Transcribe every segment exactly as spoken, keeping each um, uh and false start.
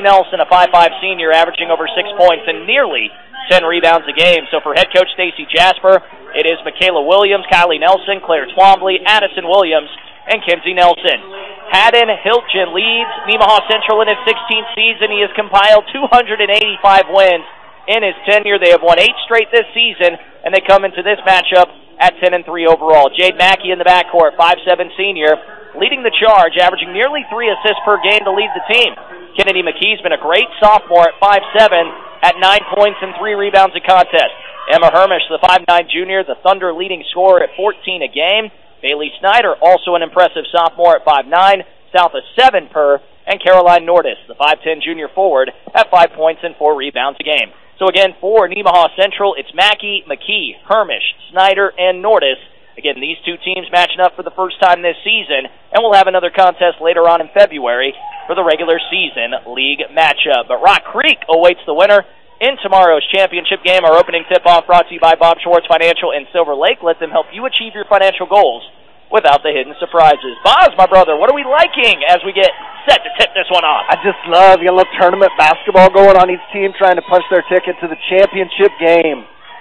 Nelson, a five five senior, averaging over six points and nearly ten rebounds a game. So for head coach Stacy Jasper, it is Michaela Williams, Kylie Nelson, Claire Twombly, Addison Williams, and Kenzie Nelson. Haddon Hilton leads Nemaha Central in his sixteenth season. He has compiled two hundred eighty-five wins in his tenure. They have won eight straight this season, and they come into this matchup at ten and three overall. Jade Mackey in the backcourt, five seven senior, leading the charge, averaging nearly three assists per game to lead the team. Kennedy McKee's been a great sophomore at five seven, at nine points and three rebounds a contest. Emma Hermish, the five nine junior, the Thunder leading scorer at fourteen a game. Bailey Snyder, also an impressive sophomore at five nine, south of seven per. And Caroline Nordis, the five ten junior forward, at five points and four rebounds a game. So again, for Nemaha Central, it's Mackey, McKee, Hermish, Snyder, and Nordis. Again, these two teams matching up for the first time this season, and we'll have another contest later on in February for the regular season league matchup. But Rock Creek awaits the winner in tomorrow's championship game. Our opening tip-off brought to you by Bob Schwartz Financial in Silver Lake. Let them help you achieve your financial goals without the hidden surprises. Boz, my brother, what are we liking as we get set to tip this one off? I just love, you love tournament basketball going on, each team trying to punch their ticket to the championship game.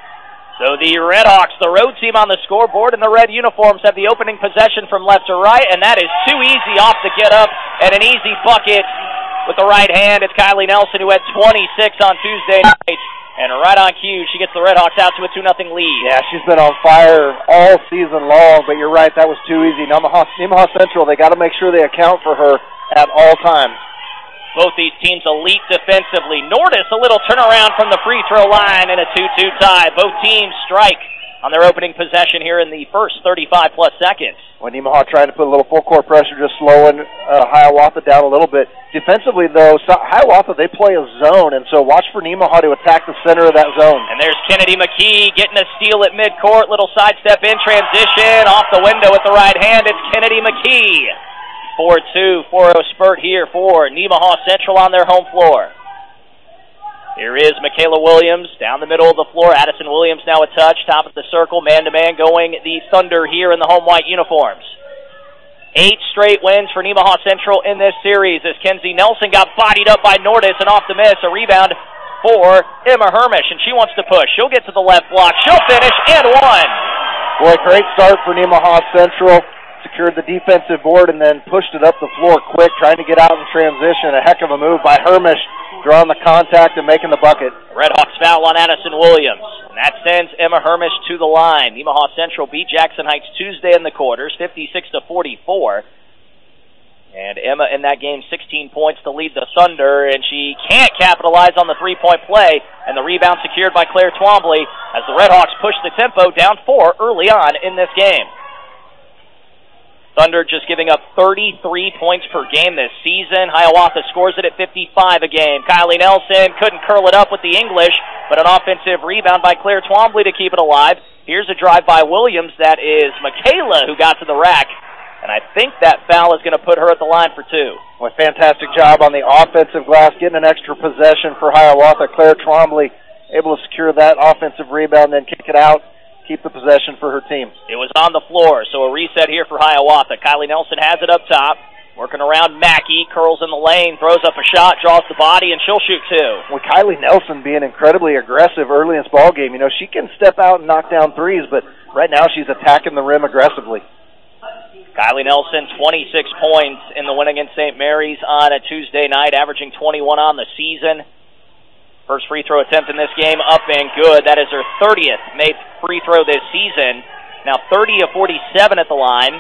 So the Redhawks, the road team on the scoreboard, and the red uniforms have the opening possession from left to right, and that is too easy off the get up and an easy bucket with the right hand. It's Kylie Nelson, who had twenty-six on Tuesday night. And right on cue, she gets the Redhawks out to a two nothing lead. Yeah, she's been on fire all season long, but you're right, that was too easy. Nemaha, Nemaha Central, they got to make sure they account for her at all times. Both these teams elite defensively. Nordis, a little turnaround from the free throw line and a two two tie. Both teams strike on their opening possession here in the first thirty-five plus seconds. When Nemaha trying to put a little full court pressure, just slowing uh, Hiawatha down a little bit. Defensively, though, so Hiawatha, they play a zone, and so watch for Nemaha to attack the center of that zone. And there's Kennedy McKee getting a steal at midcourt. Little sidestep in transition, off the window with the right hand. It's Kennedy McKee. four two, four oh spurt here for Nemaha Central on their home floor. Here is Michaela Williams down the middle of the floor. Addison Williams now a touch, top of the circle, man-to-man going the Thunder here in the home white uniforms. Eight straight wins for Nemaha Central in this series as Kenzie Nelson got bodied up by Nordis and off the miss. A rebound for Emma Hermish, and she wants to push. She'll get to the left block. She'll finish and one. Boy, great start for Nemaha Central. Secured the defensive board and then pushed it up the floor quick, trying to get out in transition. A heck of a move by Hermish, drawing the contact and making the bucket. Redhawks foul on Addison Williams. And that sends Emma Hermish to the line. Nemaha Central beat Jackson Heights Tuesday in the quarters, fifty-six to forty-four. And Emma in that game, sixteen points to lead the Thunder, and she can't capitalize on the three-point play, and the rebound secured by Claire Twombly as the Redhawks push the tempo down four early on in this game. Thunder just giving up thirty-three points per game this season. Hiawatha scores it at fifty-five a game. Kylie Nelson couldn't curl it up with the English, but an offensive rebound by Claire Twombly to keep it alive. Here's a drive by Williams. That is Michaela who got to the rack, and I think that foul is going to put her at the line for two. Well, fantastic job on the offensive glass, getting an extra possession for Hiawatha. Claire Twombly able to secure that offensive rebound, then kick it out. Keep the possession for her team. It was on the floor, so a reset here for Hiawatha. Kylie Nelson has it up top, working around Mackey, curls in the lane, throws up a shot, draws the body, and she'll shoot two. With Kylie Nelson being incredibly aggressive early in this ball game, you know, she can step out and knock down threes, but right now she's attacking the rim aggressively. Kylie Nelson, twenty-six points in the win against Saint Mary's on a Tuesday night, averaging twenty-one on the season. First free throw attempt in this game, up and good. That is her thirtieth made free throw this season. Now thirty of forty-seven at the line.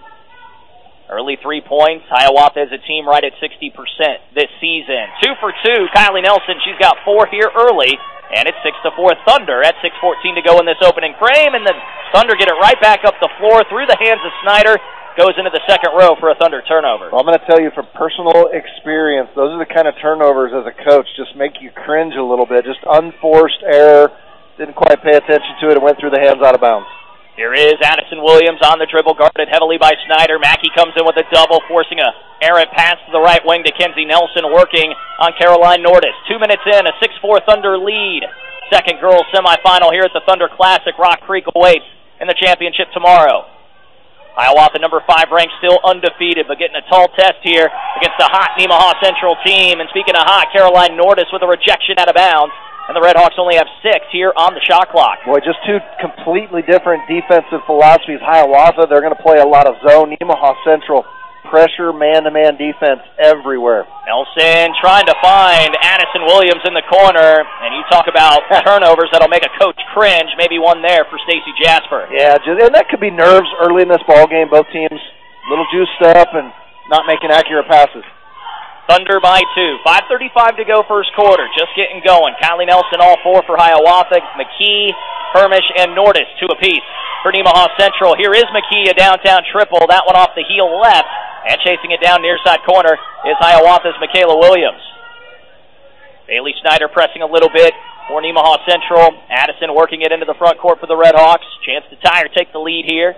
Early three points. Hiawatha is a team right at sixty percent this season. Two for two. Kylie Nelson, she's got four here early. And it's six to four Thunder at six fourteen to go in this opening frame. And the Thunder get it right back up the floor through the hands of Snyder. Goes into the second row for a Thunder turnover. Well, I'm going to tell you from personal experience, those are the kind of turnovers as a coach just make you cringe a little bit. Just unforced error. Didn't quite pay attention to it and went through the hands out of bounds. Here is Addison Williams on the dribble, guarded heavily by Snyder. Mackey comes in with a double, forcing a errant pass to the right wing to Kenzie Nelson, working on Caroline Nordis. Two minutes in, a six four Thunder lead. Second girls semifinal here at the Thunder Classic. Rock Creek awaits in the championship tomorrow. Hiawatha, number five ranked, still undefeated, but getting a tall test here against a hot Nemaha Central team. And speaking of hot, Caroline Nordis with a rejection out of bounds. And the Redhawks only have six here on the shot clock. Boy, just two completely different defensive philosophies. Hiawatha, they're going to play a lot of zone. Nemaha Central, pressure, man-to-man defense everywhere. Nelson trying to find Addison Williams in the corner, and you talk about turnovers that'll make a coach cringe. Maybe one there for Stacy Jasper. Yeah, just, and that could be nerves early in this ball game. Both teams a little juiced up and not making accurate passes. Thunder by two. five thirty-five to go first quarter. Just getting going. Kylie Nelson all four for Hiawatha. McKee, Hermish, and Nordis two apiece for Nemaha Central. Here is McKee, a downtown triple. That one off the heel left. And chasing it down near side corner is Hiawatha's Michaela Williams. Bailey Snyder pressing a little bit for Nemaha Central. Addison working it into the front court for the Redhawks. Chance to tie or take the lead here.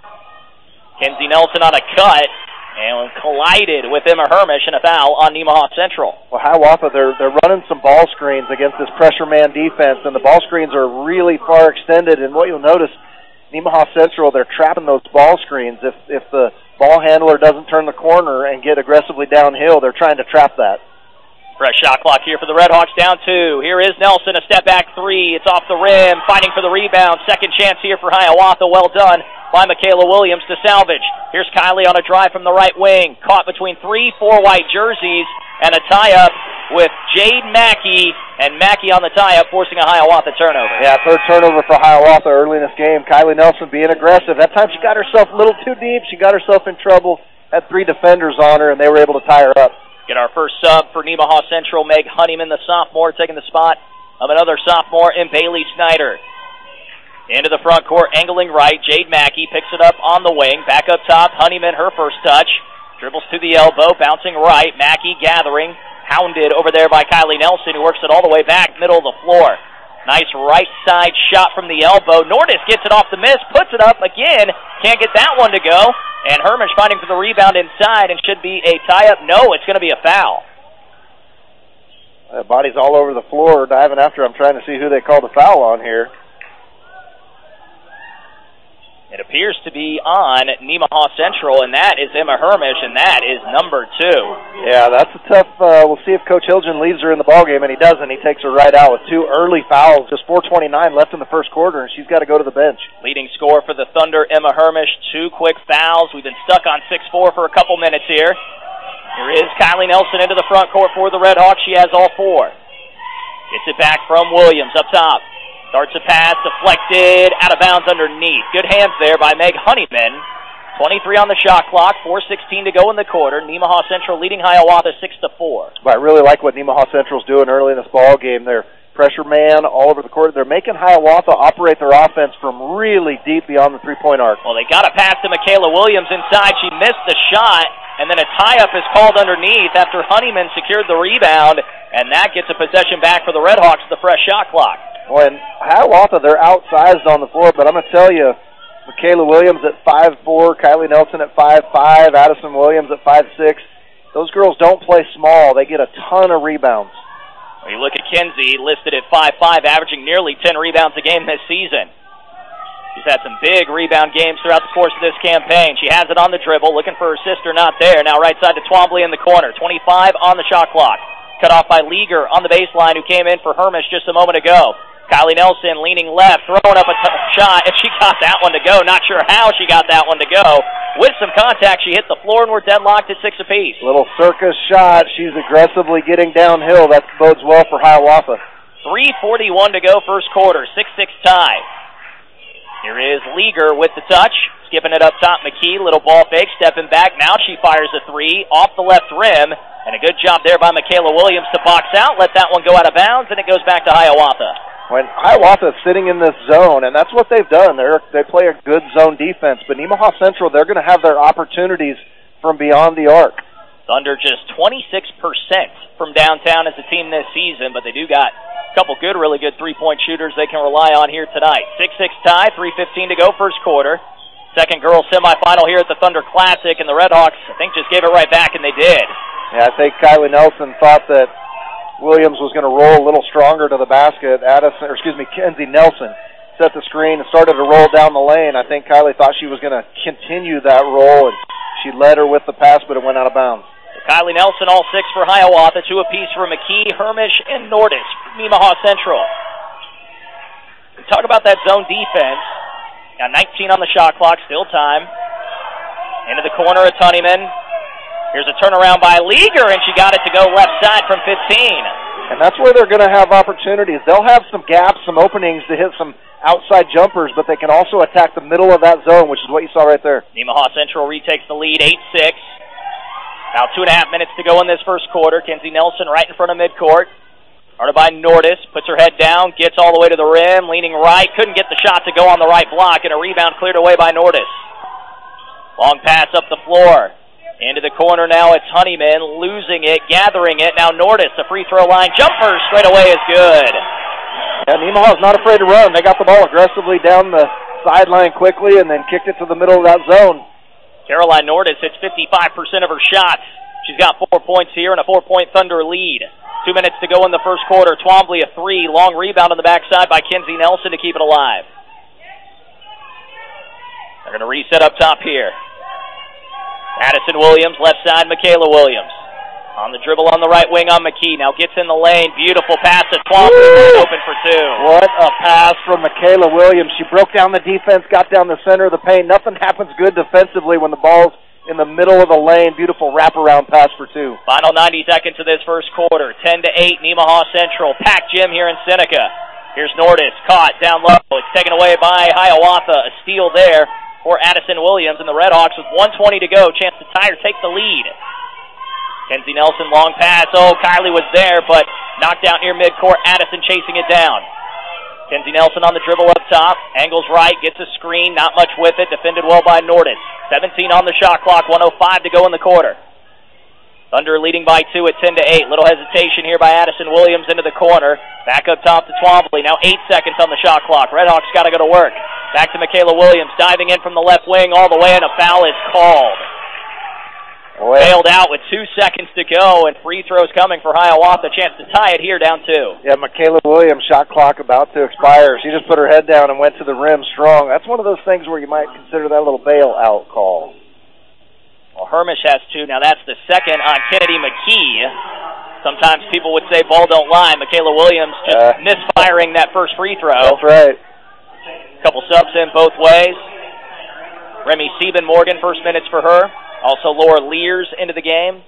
Kenzie Nelson on a cut. And collided with Emma Hermish and a foul on Nemaha Central. Well, Hiawatha, they're, they're running some ball screens against this pressure man defense, and the ball screens are really far extended. And what you'll notice, Nemaha Central, they're trapping those ball screens. If, if the ball handler doesn't turn the corner and get aggressively downhill, they're trying to trap that. Fresh shot clock here for the Redhawks, down two. Here is Nelson, a step back three. It's off the rim, fighting for the rebound. Second chance here for Hiawatha. Well done by Michaela Williams to salvage. Here's Kylie on a drive from the right wing. Caught between three, four white jerseys, and a tie-up with Jade Mackey. And Mackey on the tie-up, forcing a Hiawatha turnover. Yeah, third turnover for Hiawatha early in this game. Kylie Nelson being aggressive. That time she got herself a little too deep. She got herself in trouble. Had three defenders on her, and they were able to tie her up. Get our first sub for Nemaha Central. Meg Honeyman, the sophomore, taking the spot of another sophomore in Bailey Snyder. Into the front court, angling right. Jade Mackey picks it up on the wing. Back up top, Honeyman, her first touch. Dribbles to the elbow, bouncing right. Mackey gathering, hounded over there by Kylie Nelson, who works it all the way back, middle of the floor. Nice right side shot from the elbow. Nordis gets it off the miss, puts it up again. Can't get that one to go. And Hermish fighting for the rebound inside, and should be a tie-up. No, it's going to be a foul. Uh, body's all over the floor, diving after. I'm trying to see who they called the foul on here. It appears to be on Nemaha Central, and that is Emma Hermish, and that is number two. Yeah, that's a tough, uh, we'll see if Coach Hilgen leaves her in the ballgame, and he doesn't. He takes her right out with two early fouls, just four twenty-nine left in the first quarter, and she's got to go to the bench. Leading scorer for the Thunder, Emma Hermish, two quick fouls. We've been stuck on six four for a couple minutes here. Here is Kylie Nelson into the front court for the Redhawks. She has all four. Gets it back from Williams up top. Starts a pass, deflected, out of bounds underneath. Good hands there by Meg Honeyman. twenty-three on the shot clock, four sixteen to go in the quarter. Nemaha Central leading Hiawatha six to four. But I really like what Nemaha Central's doing early in this ball game. They're pressure man all over the court. They're making Hiawatha operate their offense from really deep beyond the three-point arc. Well, they got a pass to Michaela Williams inside. She missed the shot, and then a tie-up is called underneath after Honeyman secured the rebound, and that gets a possession back for the Redhawks, the fresh shot clock. When Hiawatha, they're outsized on the floor, but I'm going to tell you, Michaela Williams at five four, Kylie Nelson at five five, Addison Williams at five six. Those girls don't play small. They get a ton of rebounds. When you look at Kenzie, listed at five five, averaging nearly ten rebounds a game this season. She's had some big rebound games throughout the course of this campaign. She has it on the dribble, looking for her sister, not there. Now right side to Twombly in the corner, twenty-five on the shot clock. Cut off by Leaguer on the baseline, who came in for Hermish just a moment ago. Kylie Nelson leaning left, throwing up a t- shot, and she got that one to go. Not sure how she got that one to go. With some contact, she hit the floor, and we're deadlocked at six apiece. Little circus shot. She's aggressively getting downhill. That bodes well for Hiawatha. three forty-one to go first quarter, six six tie. Here is Leaguer with the touch. Skipping it up top, McKee, little ball fake, stepping back. Now she fires a three off the left rim, and a good job there by Michaela Williams to box out. Let that one go out of bounds, and it goes back to Hiawatha. When Hiawatha is sitting in this zone, and that's what they've done. They're, they play a good zone defense. But Nemaha Central, they're going to have their opportunities from beyond the arc. Thunder just twenty-six percent from downtown as a team this season, but they do got a couple good, really good three-point shooters they can rely on here tonight. six six tie, three fifteen to go first quarter. Second girls semifinal here at the Thunder Classic, and the Redhawks, I think, just gave it right back, and they did. Yeah, I think Kylie Nelson thought that Williams was going to roll a little stronger to the basket. Addison, or excuse me, Kenzie Nelson set the screen and started to roll down the lane. I think Kylie thought she was going to continue that roll, and she led her with the pass, but it went out of bounds. So Kylie Nelson, all six for Hiawatha, two apiece for McKee, Hermish, and Nordis for Nemaha Central. We talk about that zone defense. Got nineteen on the shot clock, still time. Into the corner of Honeyman. Here's a turnaround by Leaguer, and she got it to go left side from fifteen. And that's where they're going to have opportunities. They'll have some gaps, some openings to hit some outside jumpers, but they can also attack the middle of that zone, which is what you saw right there. Nemaha Central retakes the lead, eight six. About two and a half minutes to go in this first quarter. Kenzie Nelson right in front of midcourt. Guarded by Nordis, puts her head down, gets all the way to the rim, leaning right, couldn't get the shot to go on the right block, and a rebound cleared away by Nordis. Long pass up the floor. Into the corner now, it's Honeyman, losing it, gathering it. Now Nordis, the free throw line jumper straight away is good. Yeah, Nemaha's not afraid to run. They got the ball aggressively down the sideline quickly and then kicked it to the middle of that zone. Caroline Nordis hits fifty-five percent of her shots. She's got four points here and a four-point Thunder lead. Two minutes to go in the first quarter. Twombly a three, long rebound on the backside by Kenzie Nelson to keep it alive. They're going to reset up top here. Addison Williams, left side, Michaela Williams. On the dribble on the right wing on McKee. Now gets in the lane. Beautiful pass at Twombly. Open for two. What a pass from Michaela Williams. She broke down the defense, got down the center of the paint. Nothing happens good defensively when the ball's in the middle of the lane. Beautiful wraparound pass for two. Final ninety seconds of this first quarter. ten to eight, Nemaha Central. Packed gym here in Seneca. Here's Nordis, caught down low. It's taken away by Hiawatha. A steal there for Addison Williams, and the Redhawks with one twenty to go. Chance to tie or take the lead. Kenzie Nelson, long pass. Oh, Kylie was there, but knocked out near midcourt. Addison chasing it down. Kenzie Nelson on the dribble up top. Angles right, gets a screen, not much with it. Defended well by Nordis. seventeen on the shot clock, one oh five to go in the quarter. Thunder leading by two at ten to eight. Little hesitation here by Addison Williams into the corner. Back up top to Twombly. Now eight seconds on the shot clock. Redhawks got to go to work. Back to Michaela Williams, diving in from the left wing all the way, and a foul is called. Well, Bailed out with two seconds to go, and free throws coming for Hiawatha. Chance to tie it here, down two. Yeah, Michaela Williams, shot clock about to expire. She just put her head down and went to the rim strong. That's one of those things where you might consider that a little bailout call. Well, Hermish has two. Now that's the second on Kennedy McKee. Sometimes people would say ball don't lie. Michaela Williams just uh, misfiring that first free throw. That's right. Couple subs in both ways. Remy Sieben Morgan, first minutes for her. Also Laura Lears into the game.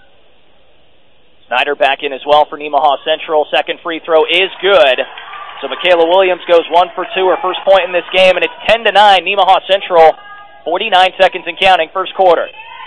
Snyder back in as well for Nemaha Central. Second free throw is good. So Michaela Williams goes one for two, her first point in this game, and it's ten to nine. Nemaha Central, forty-nine seconds and counting, first quarter.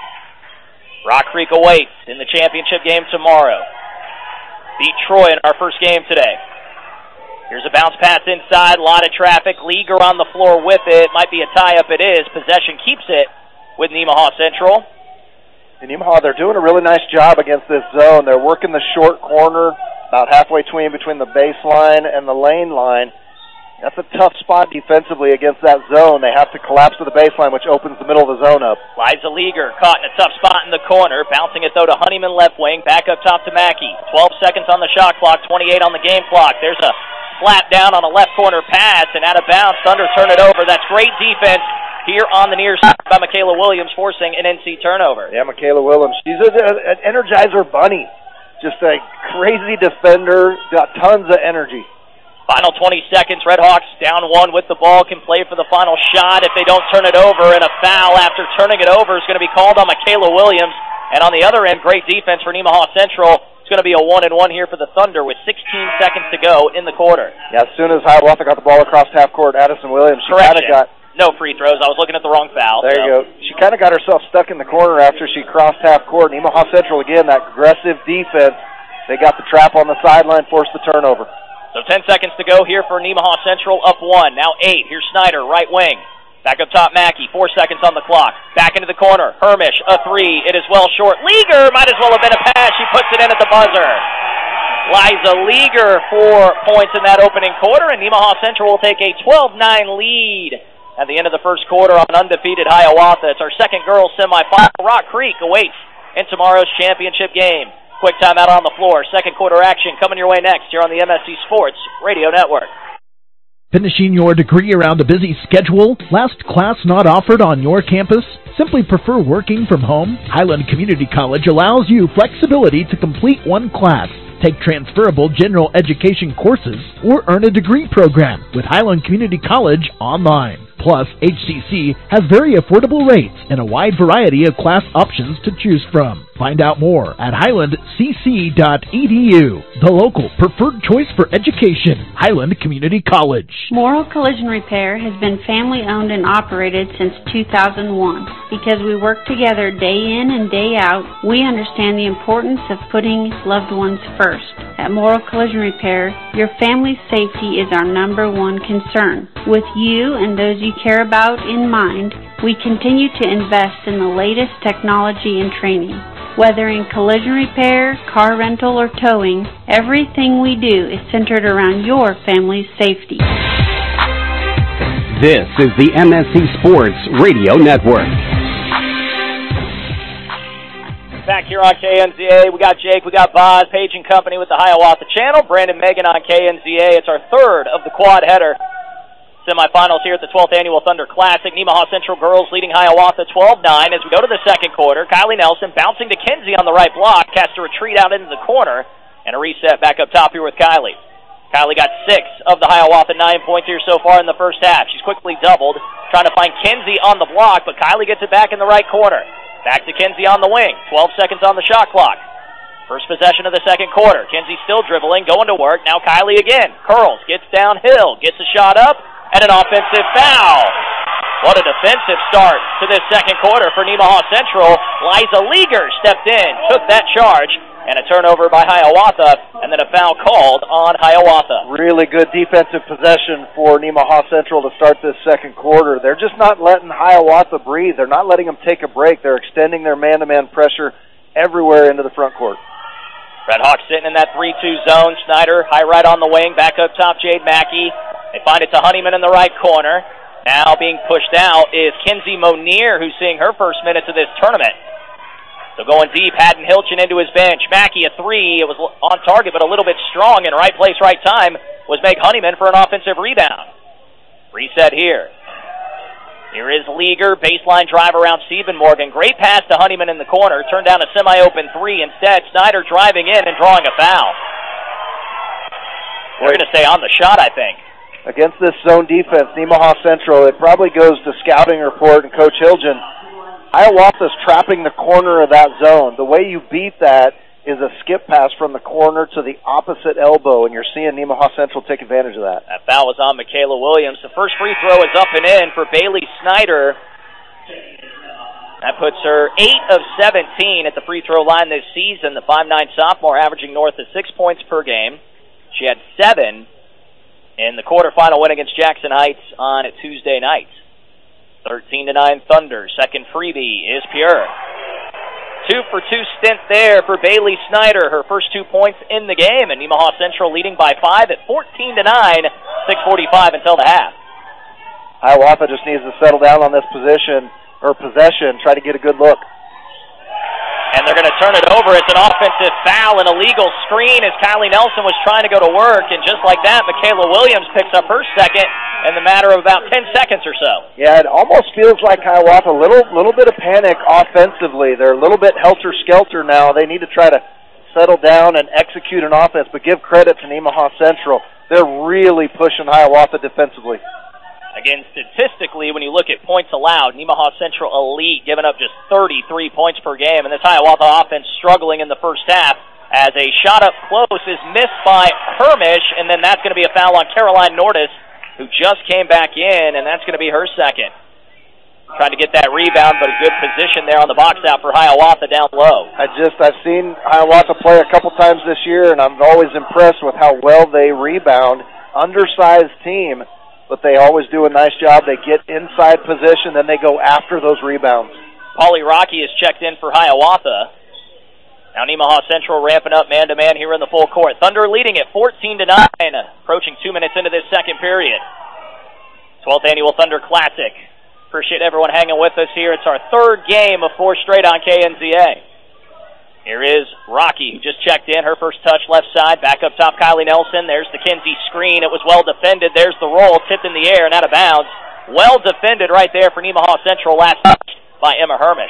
Rock Creek awaits in the championship game tomorrow. Beat Troy in our first game today. Here's a bounce pass inside, a lot of traffic. Leaguer on the floor with it. Might be a tie-up, it is. Possession keeps it with Nemaha Central. And Nemaha, they're doing a really nice job against this zone. They're working the short corner, about halfway between, between the baseline and the lane line. That's a tough spot defensively against that zone. They have to collapse to the baseline, which opens the middle of the zone up. Liza Leaguer caught in a tough spot in the corner, bouncing it, though, to Honeyman left wing. Back up top to Mackey. twelve seconds on the shot clock, twenty-eight on the game clock. There's a slap down on a left corner pass, and out of bounds. Thunder turn it over. That's great defense here on the near side by Michaela Williams, forcing an N C turnover. Yeah, Michaela Williams. She's a, a, an Energizer bunny. Just a crazy defender, got tons of energy. Final twenty seconds. Redhawks down one with the ball, can play for the final shot if they don't turn it over, and a foul after turning it over is going to be called on Michaela Williams. And on the other end, great defense for Nemaha Central. It's going to be a one and one here for the Thunder with sixteen seconds to go in the quarter. Yeah, as soon as Hiawatha got the ball across half court, Addison Williams, she kind of got... No free throws. I was looking at the wrong foul. There so. you go. She kind of got herself stuck in the corner after she crossed half court. Nemaha Central, again, that aggressive defense. They got the trap on the sideline, forced the turnover. So ten seconds to go here for Nemaha Central, up one. Now eight. Here's Snyder, right wing. Back up top, Mackey. Four seconds on the clock. Back into the corner. Hermish, a three. It is well short. Leaguer might as well have been a pass. She puts it in at the buzzer. Liza Leaguer, four points in that opening quarter, and Nemaha Central will take a twelve nine lead at the end of the first quarter on undefeated Hiawatha. It's our second girls semifinal. Rock Creek awaits in tomorrow's championship game. Quick timeout on the floor. Second quarter action coming your way next here on the M S C Sports Radio Network. Finishing your degree around a busy schedule? Last class not offered on your campus? Simply prefer working from home? Highland Community College allows you flexibility to complete one class, take transferable general education courses, or earn a degree program with Highland Community College online. Plus, H C C has very affordable rates and a wide variety of class options to choose from. Find out more at highland c c dot e d u, the local preferred choice for education, Highland Community College. Morrill Collision Repair has been family owned and operated since two thousand one. Because we work together day in and day out, we understand the importance of putting loved ones first. At Morrill Collision Repair, your family's safety is our number one concern. With you and those you care about in mind, we continue to invest in the latest technology and training. Whether in collision repair, car rental, or towing, everything we do is centered around your family's safety. This is the M S C Sports Radio Network. Back here on K N Z A, we got Jake, we got Boz, Page and Company with the Hiawatha Channel, Brandon Megan on K N Z A. It's our third of the quad header semifinals here at the twelfth Annual Thunder Classic. Nemaha Central girls leading Hiawatha twelve nine as we go to the second quarter. Kylie Nelson bouncing to Kinsey on the right block, casts a retreat out into the corner, and a reset back up top here with Kylie. Kylie got six of the Hiawatha nine points here so far in the first half. She's quickly doubled, trying to find Kinsey on the block, but Kylie gets it back in the right corner. Back to Kinsey on the wing, twelve seconds on the shot clock. First possession of the second quarter. Kinsey still dribbling, going to work. Now Kylie again. Curls, gets downhill, gets a shot up, and an offensive foul. What a defensive start to this second quarter for Nemaha Central. Liza Leager stepped in, took that charge, and a turnover by Hiawatha, and then a foul called on Hiawatha. Really good defensive possession for Nemaha Central to start this second quarter. They're just not letting Hiawatha breathe. They're not letting them take a break. They're extending their man-to-man pressure everywhere into the front court. Red Hawks sitting in that three two zone. Snyder, high right on the wing, back up top, Jade Mackey. They find it to Honeyman in the right corner. Now being pushed out is Kinsey Monier, who's seeing her first minutes of this tournament. So going deep, Haddon Hilchin into his bench. Mackey a three. It was on target, but a little bit strong, in right place, right time, was Meg Honeyman for an offensive rebound. Reset here. Here is Leager, baseline drive around Stephen Morgan. Great pass to Honeyman in the corner. Turned down a semi-open three instead. Snyder driving in and drawing a foul. We're going to stay on the shot, I think. Against this zone defense, Nemaha Central, it probably goes to scouting report and Coach Hilgen. Hiawatha's trapping the corner of that zone. The way you beat that is a skip pass from the corner to the opposite elbow, and you're seeing Nemaha Central take advantage of that. That foul was on Michaela Williams. The first free throw is up and in for Bailey Snyder. That puts her eight of seventeen at the free throw line this season. The five nine sophomore averaging north of six points per game. She had seven in the quarterfinal win against Jackson Heights on Tuesday night. thirteen to nine Thunder. Second freebie is pure. Two for two stint there for Bailey Snyder. Her first two points in the game, and Nemaha Central leading by five at fourteen to nine. six forty-five until the half. Hiawatha just needs to settle down on this position or possession, try to get a good look. And they're going to turn it over. It's an offensive foul, an illegal screen as Kylie Nelson was trying to go to work, and just like that, Michaela Williams picks up her second in the matter of about ten seconds or so. Yeah, it almost feels like Hiawatha, a little, little bit of panic offensively. They're a little bit helter-skelter now. They need to try to settle down and execute an offense, but give credit to Nemaha Central. They're really pushing Hiawatha defensively. Again, statistically, when you look at points allowed, Nemaha Central elite, giving up just thirty-three points per game, and this Hiawatha offense struggling in the first half as a shot up close is missed by Hermish, and then that's going to be a foul on Caroline Nordis, who just came back in, and that's going to be her second. Trying to get that rebound, but a good position there on the box out for Hiawatha down low. I just, I've seen Hiawatha play a couple times this year, and I'm always impressed with how well they rebound. Undersized team, but they always do a nice job. They get inside position, then they go after those rebounds. Paulie Rocky is checked in for Hiawatha. Now Nemaha Central ramping up man-to-man here in the full court. Thunder leading at fourteen to nine, approaching two minutes into this second period. twelfth Annual Thunder Classic. Appreciate everyone hanging with us here. It's our third game of four straight on K N Z A. Here is Rocky, who just checked in. Her first touch left side. Back up top, Kylie Nelson. There's the Kinsey screen. It was well defended. There's the roll. Tipped in the air and out of bounds. Well defended right there for Nemaha Central. Last touch by Emma Hermish.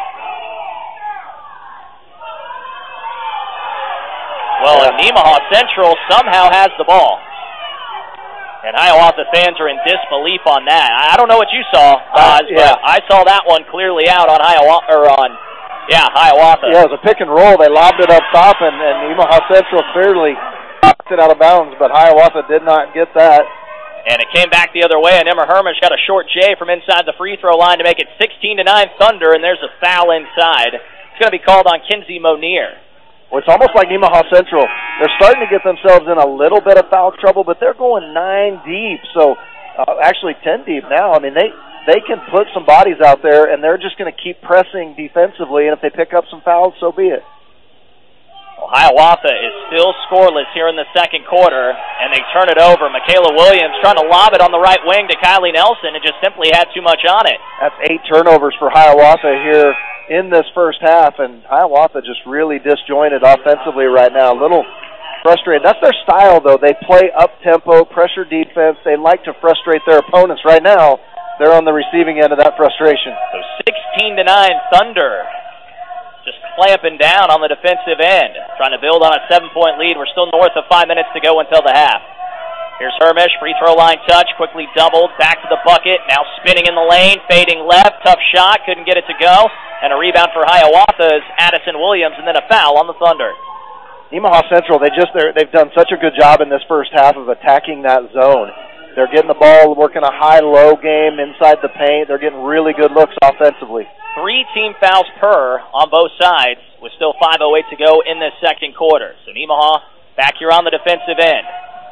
Well, and Nemaha Central somehow has the ball. And Hiawatha fans are in disbelief on that. I don't know what you saw, Oz, uh, yeah. but I saw that one clearly out on Hiawatha, or on, yeah, Hiawatha. Yeah, it was a pick and roll. They lobbed it up top, and, and Nemaha Central clearly knocked it out of bounds, but Hiawatha did not get that. And it came back the other way, and Emma Hermish got a short J from inside the free throw line to make it sixteen to nine Thunder, and there's a foul inside. It's going to be called on Kinsey Monier. Well, it's almost like Nemaha Central. They're starting to get themselves in a little bit of foul trouble, but they're going nine deep, so uh, actually ten deep now. I mean, they, they can put some bodies out there, and they're just going to keep pressing defensively, and if they pick up some fouls, so be it. Well, Hiawatha is still scoreless here in the second quarter, and they turn it over. Michaela Williams trying to lob it on the right wing to Kylie Nelson, and just simply had too much on it. That's eight turnovers for Hiawatha here in this first half, and Hiawatha just really disjointed offensively right now. A little frustrated. That's their style, though. They play up-tempo, pressure defense. They like to frustrate their opponents. Right now, they're on the receiving end of that frustration. So sixteen to nine Thunder. Just clamping down on the defensive end. Trying to build on a seven-point lead. We're still north of five minutes to go until the half. Here's Hermish, free throw line touch, quickly doubled, back to the bucket, now spinning in the lane, fading left, tough shot, couldn't get it to go, and a rebound for Hiawatha's Addison Williams, and then a foul on the Thunder. Nemaha Central, they just, they've done such a good job in this first half of attacking that zone. They're getting the ball, working a high-low game inside the paint. They're getting really good looks offensively. Three team fouls per on both sides, with still five oh eight to go in this second quarter. So Nemaha back here on the defensive end.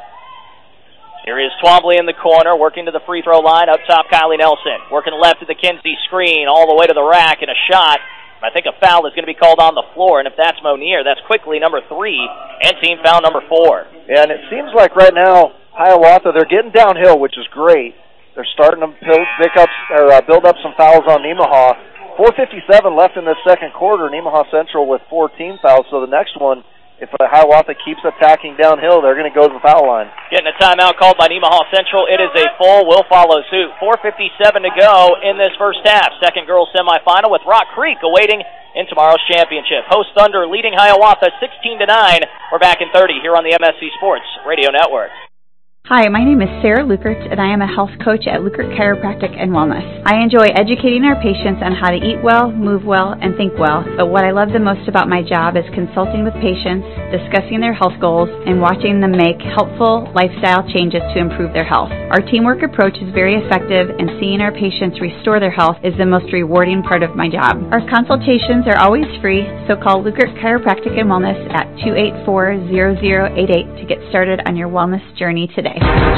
Here is Twombly in the corner, working to the free throw line. Up top, Kylie Nelson. Working left to the Kinsey screen, all the way to the rack, and a shot. I think a foul is going to be called on the floor, and if that's Monier, that's quickly number three, and team foul number four. Yeah, and it seems like right now, Hiawatha, they're getting downhill, which is great. They're starting to build, pick up, or, uh, build up some fouls on Nemaha. four fifty-seven left in the second quarter. Nemaha Central with four team fouls, so the next one, if Hiawatha keeps attacking downhill, they're going to go to the foul line. Getting a timeout called by Nemaha Central. It is a full. We'll follow suit. four fifty-seven to go in this first half. Second girls semifinal with Rock Creek awaiting in tomorrow's championship. Host Thunder leading Hiawatha sixteen to nine. We're back in thirty here on the M S C Sports Radio Network. Hi, my name is Sarah Lukert, and I am a health coach at Lukert Chiropractic and Wellness. I enjoy educating our patients on how to eat well, move well, and think well, but what I love the most about my job is consulting with patients, discussing their health goals, and watching them make helpful lifestyle changes to improve their health. Our teamwork approach is very effective, and seeing our patients restore their health is the most rewarding part of my job. Our consultations are always free, so call Lukert Chiropractic and Wellness at two eight four, zero zero eight eight to get started on your wellness journey today.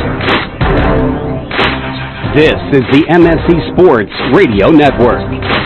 This is the M S C Sports Radio Network.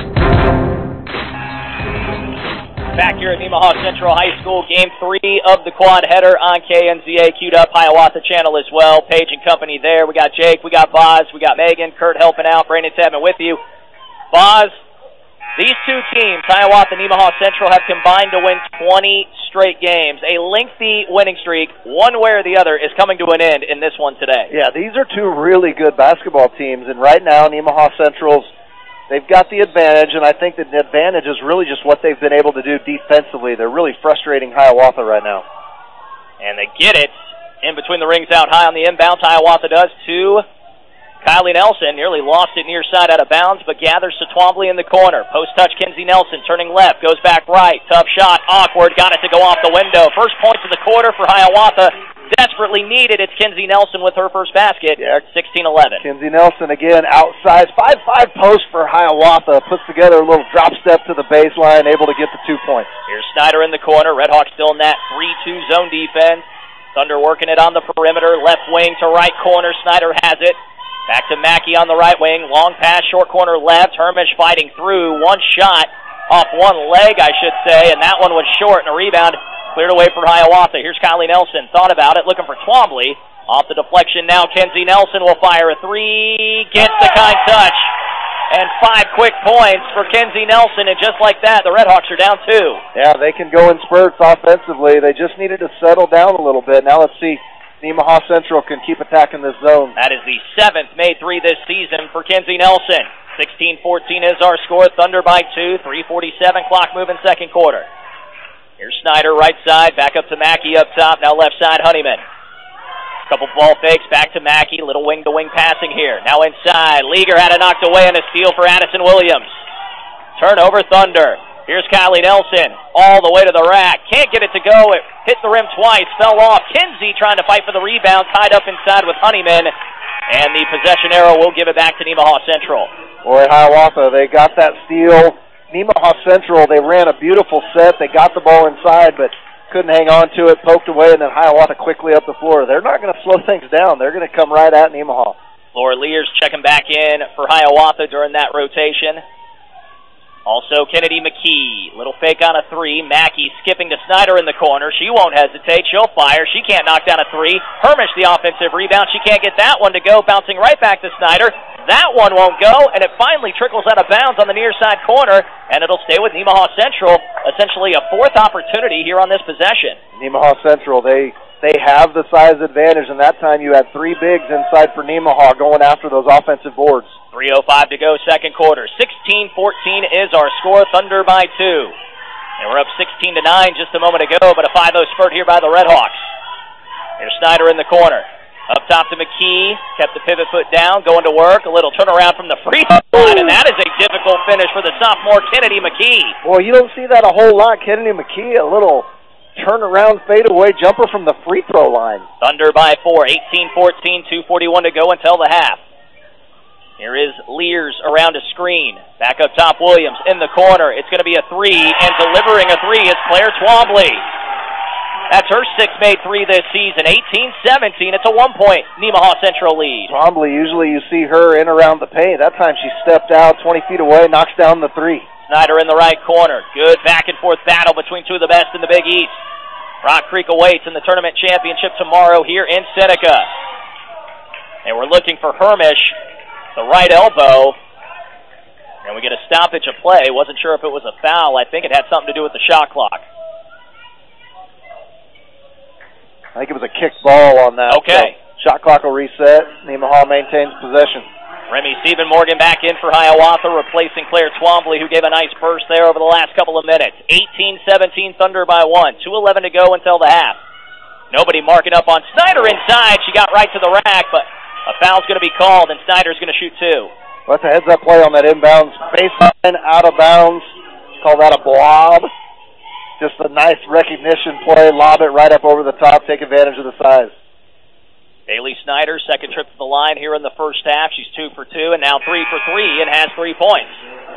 Back here at Nemaha Central High School, game three of the quad header on K N Z A, queued up Hiawatha channel as well. Paige and company there. We got Jake, we got Boz, we got Megan, Kurt helping out, Brandon Tedman with you. Boz, these two teams, Hiawatha and Nemaha Central, have combined to win twenty straight games. A lengthy winning streak, one way or the other, is coming to an end in this one today. Yeah, these are two really good basketball teams, and right now Nemaha Central's, they've got the advantage, and I think that the advantage is really just what they've been able to do defensively. They're really frustrating Hiawatha right now. And they get it in between the rings out high on the inbound. Hiawatha does to Kylie Nelson. Nearly lost it near side out of bounds, but gathers to Twombly in the corner. Post touch, Kinsey Nelson turning left, goes back right. Tough shot, awkward, got it to go off the window. First points of the quarter for Hiawatha. Desperately needed. It's Kinsey Nelson with her first basket. Yeah. sixteen eleven. Kinsey Nelson again outside. five five post for Hiawatha. Puts together a little drop step to the baseline, able to get the two points. Here's Snyder in the corner. Redhawks still in that three two zone defense. Thunder working it on the perimeter. Left wing to right corner. Snyder has it. Back to Mackey on the right wing. Long pass, short corner left. Hermish fighting through. One shot off one leg, I should say, and that one was short, and a rebound cleared away for Hiawatha. Here's Kylie Nelson. Thought about it, looking for Twombly. Off the deflection now, Kinsey Nelson will fire a three. Gets the kind touch. And five quick points for Kenzie Nelson, and just like that, the Redhawks are down two. Yeah, they can go in spurts offensively. They just needed to settle down a little bit. Now let's see Nemaha Central can keep attacking this zone. That is the seventh made three this season for Kenzie Nelson. sixteen fourteen is our score. Thunder by two. three forty-seven clock moving second quarter. Here's Snyder right side. Back up to Mackey up top. Now left side Honeyman. Couple ball fakes. Back to Mackey. Little wing-to-wing passing here. Now inside. Leaguer had it knocked away and a steal for Addison Williams. Turnover Thunder. Here's Kylie Nelson, all the way to the rack. Can't get it to go. It hit the rim twice, fell off. Kinsey trying to fight for the rebound, tied up inside with Honeyman. And the possession arrow will give it back to Nemaha Central. Boy, Hiawatha, they got that steal. Nemaha Central, they ran a beautiful set. They got the ball inside, but couldn't hang on to it, poked away, and then Hiawatha quickly up the floor. They're not going to slow things down. They're going to come right at Nemaha. Laura Lears checking back in for Hiawatha during that rotation. Also, Kennedy McKee, little fake on a three. Mackey skipping to Snyder in the corner. She won't hesitate. She'll fire. She can't knock down a three. Hermish, the offensive rebound. She can't get that one to go. Bouncing right back to Snyder. That one won't go, and it finally trickles out of bounds on the near side corner, and it'll stay with Nemaha Central. Essentially a fourth opportunity here on this possession. Nemaha Central, they they have the size advantage, and that time you had three bigs inside for Nemaha going after those offensive boards. three oh five to go, second quarter. sixteen fourteen is our score. Thunder by two. And we're up sixteen to nine just a moment ago, but a five oh spurt here by the Redhawks. Here's Snyder in the corner. Up top to McKee. Kept the pivot foot down, going to work. A little turnaround from the free throw line, and that is a difficult finish for the sophomore Kennedy McKee. Well, you don't see that a whole lot. Kennedy McKee, a little turnaround fadeaway jumper from the free throw line. Thunder by four. eighteen fourteen, two forty-one to go until the half. Here is Lears around a screen. Back up top, Williams in the corner. It's going to be a three, and delivering a three is Claire Twombly. That's her sixth made three this season. eighteen seventeen. It's a one-point Nemaha Central lead. Twombly, usually you see her in around the paint. That time she stepped out twenty feet away, knocks down the three. Snyder in the right corner. Good back-and-forth battle between two of the best in the Big East. Rock Creek awaits in the tournament championship tomorrow here in Seneca. And we're looking for Hermish, the right elbow. And we get a stoppage of play. Wasn't sure if it was a foul. I think it had something to do with the shot clock. I think it was a kick ball on that. Okay. So shot clock will reset. Nemaha maintains possession. Remy Stephen Morgan back in for Hiawatha, replacing Claire Twombly, who gave a nice burst there over the last couple of minutes. eighteen seventeen, Thunder by one. two eleven to go until the half. Nobody marking up on Snyder inside. She got right to the rack, but a foul's going to be called, and Snyder's going to shoot two. Well, that's a heads-up play on that inbounds baseline, out of bounds. Call that a blob. Just a nice recognition play, lob it right up over the top, take advantage of the size. Bailey Snyder, second trip to the line here in the first half. She's two for two and now three for three and has three points.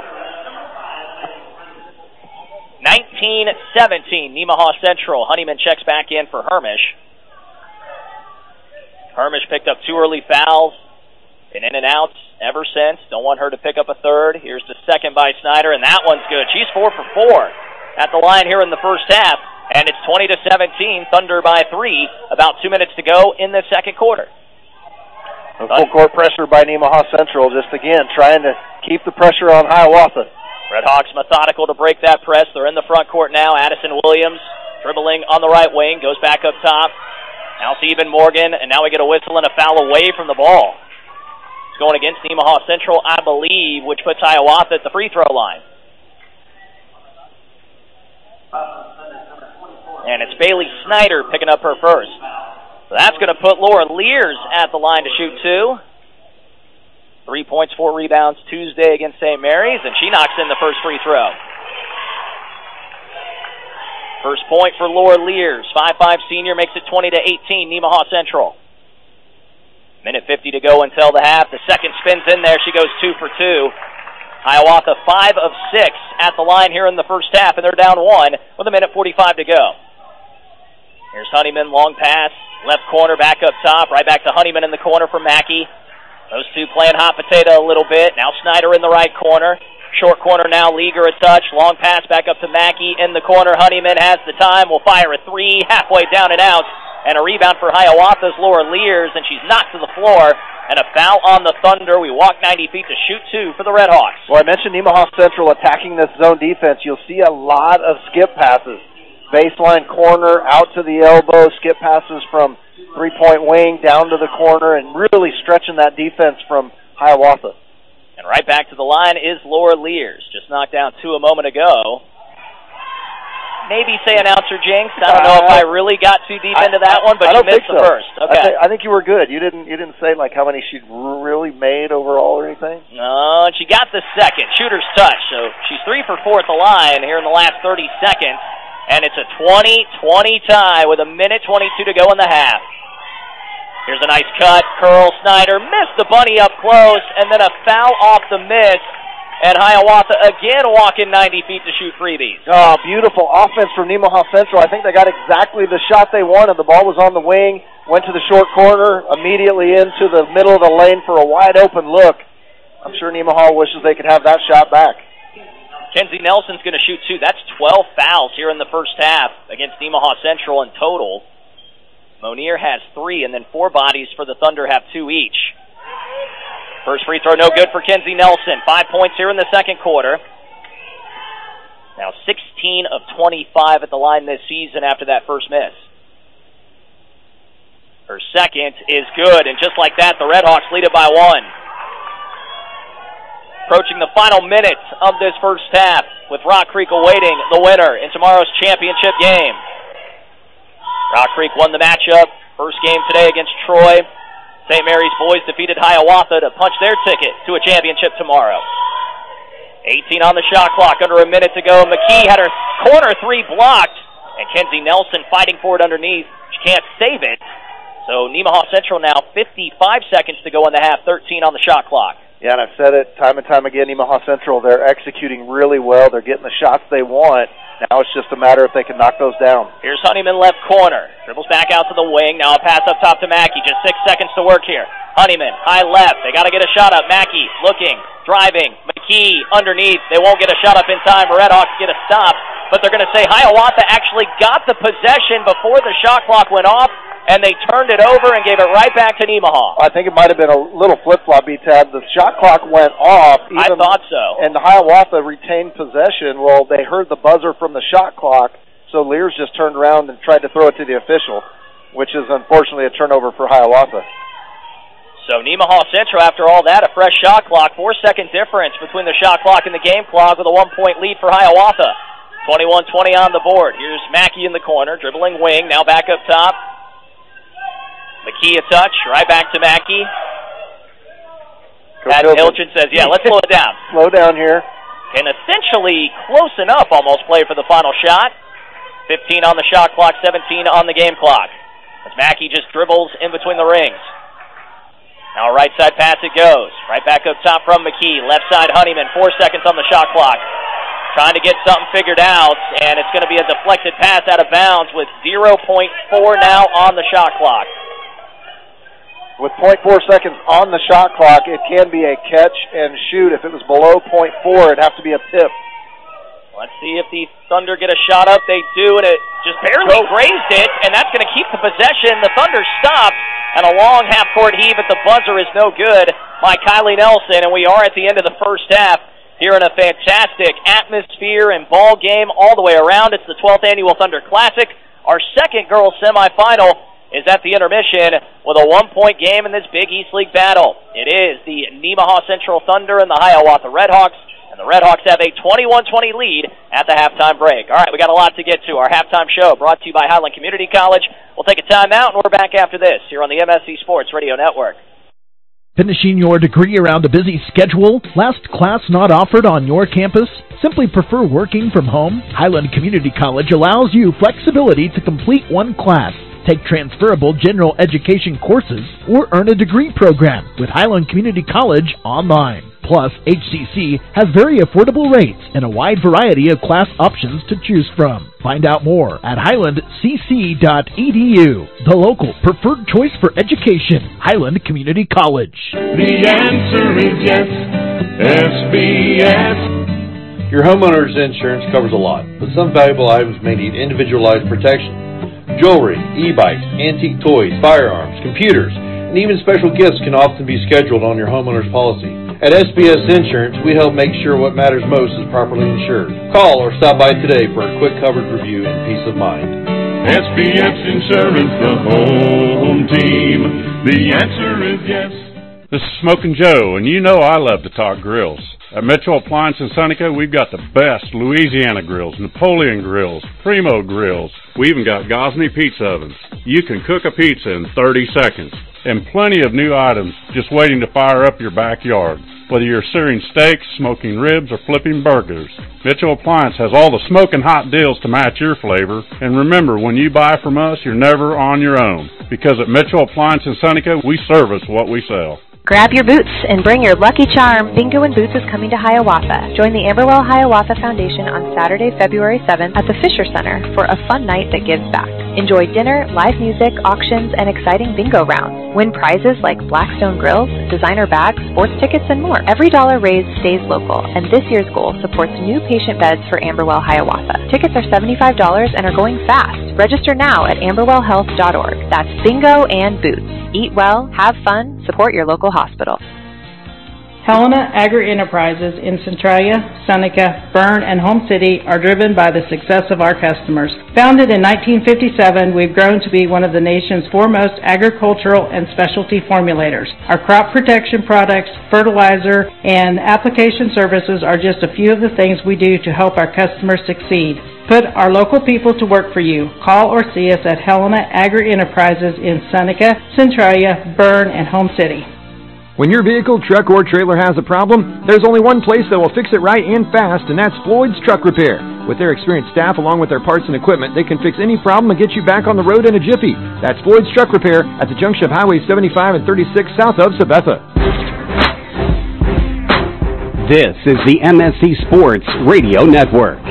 nineteen seventeen, Nemaha Central. Honeyman checks back in for Hermish. Hermish picked up two early fouls. Been in and out ever since. Don't want her to pick up a third. Here's the second by Snyder, and that one's good. She's four for four at the line here in the first half, and it's twenty to seventeen, Thunder by three, about two minutes to go in the second quarter. A full court pressure by Nemaha Central, just again trying to keep the pressure on Hiawatha. Redhawks methodical to break that press. They're in the front court now. Addison Williams dribbling on the right wing, goes back up top. Now Stephen Morgan, and now we get a whistle and a foul away from the ball. It's going against Nemaha Central, I believe, which puts Hiawatha at the free throw line. And it's Bailey Snyder picking up her first. So that's going to put Laura Lears at the line to shoot two. Three points, four rebounds Tuesday against Saint Mary's, and she knocks in the first free throw. First point for Laura Lears. five five senior makes it twenty to eighteen, Nemaha Central. Minute fifty to go until the half. The second spins in there. She goes two for two. Hiawatha five of six at the line here in the first half, and they're down one with a minute forty-five to go. Here's Honeyman, long pass, left corner, back up top, right back to Honeyman in the corner for Mackey. Those two playing hot potato a little bit. Now Snyder in the right corner. Short corner now, Leaguer a touch. Long pass back up to Mackey in the corner. Honeyman has the time, will fire a three, halfway down and out. And a rebound for Hiawatha's Laura Lears, and she's knocked to the floor. and a foul on the Thunder. We walk ninety feet to shoot two for the Red Hawks. Well, I mentioned Nemaha Central attacking this zone defense. You'll see a lot of skip passes. Baseline corner, out to the elbow, skip passes from three-point wing down to the corner, and really stretching that defense from Hiawatha. And right back to the line is Laura Lears. Just knocked down two a moment ago. Maybe say announcer jinx. I don't know uh, if I really got too deep I, into that one, but you missed the so. first. Okay. I, th- I think you were good. You didn't. You didn't say like how many she'd really made overall or anything. No, and she got the second shooter's touch. So she's three for four at the line here in the last thirty seconds, and it's a twenty twenty tie with a minute twenty-two to go in the half. Here's a nice cut. Curl Snyder missed the bunny up close, and then a foul off the miss. And Hiawatha again walking ninety feet to shoot freebies. Oh, beautiful offense from Nemaha Central. I think they got exactly the shot they wanted. The ball was on the wing, went to the short corner, immediately into the middle of the lane for a wide open look. I'm sure Nemaha wishes they could have that shot back. Kenzie Nelson's going to shoot two. That's twelve fouls here in the first half against Nemaha Central in total. Monier has three, and then four bodies for the Thunder have two each. First free throw no good for Kenzie Nelson. Five points here in the second quarter. Now sixteen of twenty-five at the line this season after that first miss. Her second is good, and just like that, the Red Hawks lead it by one. Approaching the final minute of this first half with Rock Creek awaiting the winner in tomorrow's championship game. Rock Creek won the matchup. First game today against Troy. Saint Mary's boys defeated Hiawatha to punch their ticket to a championship tomorrow. eighteen on the shot clock, under a minute to go. McKee had her corner three blocked, and Kenzie Nelson fighting for it underneath. She can't save it. So Nemaha Central now fifty-five seconds to go in the half, thirteen on the shot clock. Yeah, and I've said it time and time again, Nemaha Central, they're executing really well. They're getting the shots they want. Now it's just a matter if they can knock those down. Here's Honeyman left corner. Dribbles back out to the wing. Now a pass up top to Mackey. Just six seconds to work here. Honeyman, high left. They got to get a shot up. Mackey looking, driving. McKee underneath. They won't get a shot up in time. Red Hawks get a stop. But they're going to say Hiawatha actually got the possession before the shot clock went off, and they turned it over and gave it right back to Nemaha. I think it might have been a little flip-flop, B-Tab. The shot clock went off. Even, I thought so. And the Hiawatha retained possession. Well, they heard the buzzer from the shot clock, so Lears just turned around and tried to throw it to the official, which is unfortunately a turnover for Hiawatha. So Nemaha Central, after all that, a fresh shot clock, four-second difference between the shot clock and the game clock with a one-point lead for Hiawatha. twenty-one twenty on the board. Here's Mackey in the corner, dribbling wing, now back up top. McKee a touch, right back to Mackey. Pat Hilton says, yeah, let's slow it down. Slow down here. And essentially close enough almost play for the final shot. fifteen on the shot clock, seventeen on the game clock. As Mackey just dribbles in between the rings. Now a right side pass it goes. Right back up top from McKee. Left side Honeyman, four seconds on the shot clock. Trying to get something figured out, and it's going to be a deflected pass out of bounds with zero point four now on the shot clock. With zero point four seconds on the shot clock, it can be a catch and shoot. If it was below zero point four, it'd have to be a tip. Let's see if the Thunder get a shot up. They do, and it just barely Go. grazed it, and that's going to keep the possession. The Thunder stop, and a long half-court heave at the buzzer is no good by Kylie Nelson, and we are at the end of the first half here in a fantastic atmosphere and ball game all the way around. It's the twelfth Annual Thunder Classic. Our second girls semifinal is at the intermission with a one-point game in this Big East League battle. It is the Nemaha Central Thunder and the Hiawatha Redhawks, and the Redhawks have a twenty-one twenty lead at the halftime break. All right, we got a lot to get to. Our halftime show brought to you by Highland Community College. We'll take a timeout, and we're back after this here on the M S C Sports Radio Network. Finishing your degree around a busy schedule? Last class not offered on your campus? Simply prefer working from home? Highland Community College allows you flexibility to complete one class, take transferable general education courses, or earn a degree program with Highland Community College online. Plus, H C C has very affordable rates and a wide variety of class options to choose from. Find out more at highland c c dot e d u, the local preferred choice for education, Highland Community College. The answer is yes, S B S. Your homeowner's insurance covers a lot, but some valuable items may need individualized protection. Jewelry, e-bikes, antique toys, firearms, computers, and even special gifts can often be scheduled on your homeowner's policy. At S B S Insurance, we help make sure what matters most is properly insured. Call or stop by today for a quick coverage review and peace of mind. S B S Insurance, the home team. The answer is yes. This is Smokin' Joe, and you know I love to talk grills. At Mitchell Appliance in Seneca, we've got the best Louisiana grills, Napoleon grills, Primo grills. We even got Gosney pizza ovens. You can cook a pizza in thirty seconds. And plenty of new items just waiting to fire up your backyard. Whether you're searing steaks, smoking ribs, or flipping burgers, Mitchell Appliance has all the smoking hot deals to match your flavor. And remember, when you buy from us, you're never on your own. Because at Mitchell Appliance in Seneca, we service what we sell. Grab your boots and bring your lucky charm. Bingo and Boots is coming to Hiawatha. Join the Amberwell Hiawatha Foundation on Saturday, February seventh at the Fisher Center for a fun night that gives back. Enjoy dinner, live music, auctions, and exciting bingo rounds. Win prizes like Blackstone grills, designer bags, sports tickets, and more. Every dollar raised stays local, and this year's goal supports new patient beds for Amberwell Hiawatha. Tickets are seventy-five dollars and are going fast. Register now at amberwell health dot org. That's Bingo and Boots. Eat well, have fun, support your local hospital. Helena Agri-Enterprises in Centralia, Seneca, Bern, and Home City are driven by the success of our customers. Founded in nineteen fifty-seven, we've grown to be one of the nation's foremost agricultural and specialty formulators. Our crop protection products, fertilizer, and application services are just a few of the things we do to help our customers succeed. Put our local people to work for you. Call or see us at Helena Agri-Enterprises in Seneca, Centralia, Bern, and Home City. When your vehicle, truck, or trailer has a problem, there's only one place that will fix it right and fast, and that's Floyd's Truck Repair. With their experienced staff along with their parts and equipment, they can fix any problem and get you back on the road in a jiffy. That's Floyd's Truck Repair at the junction of Highway seventy-five and thirty-six south of Sabetha. This is the M S C Sports Radio Network.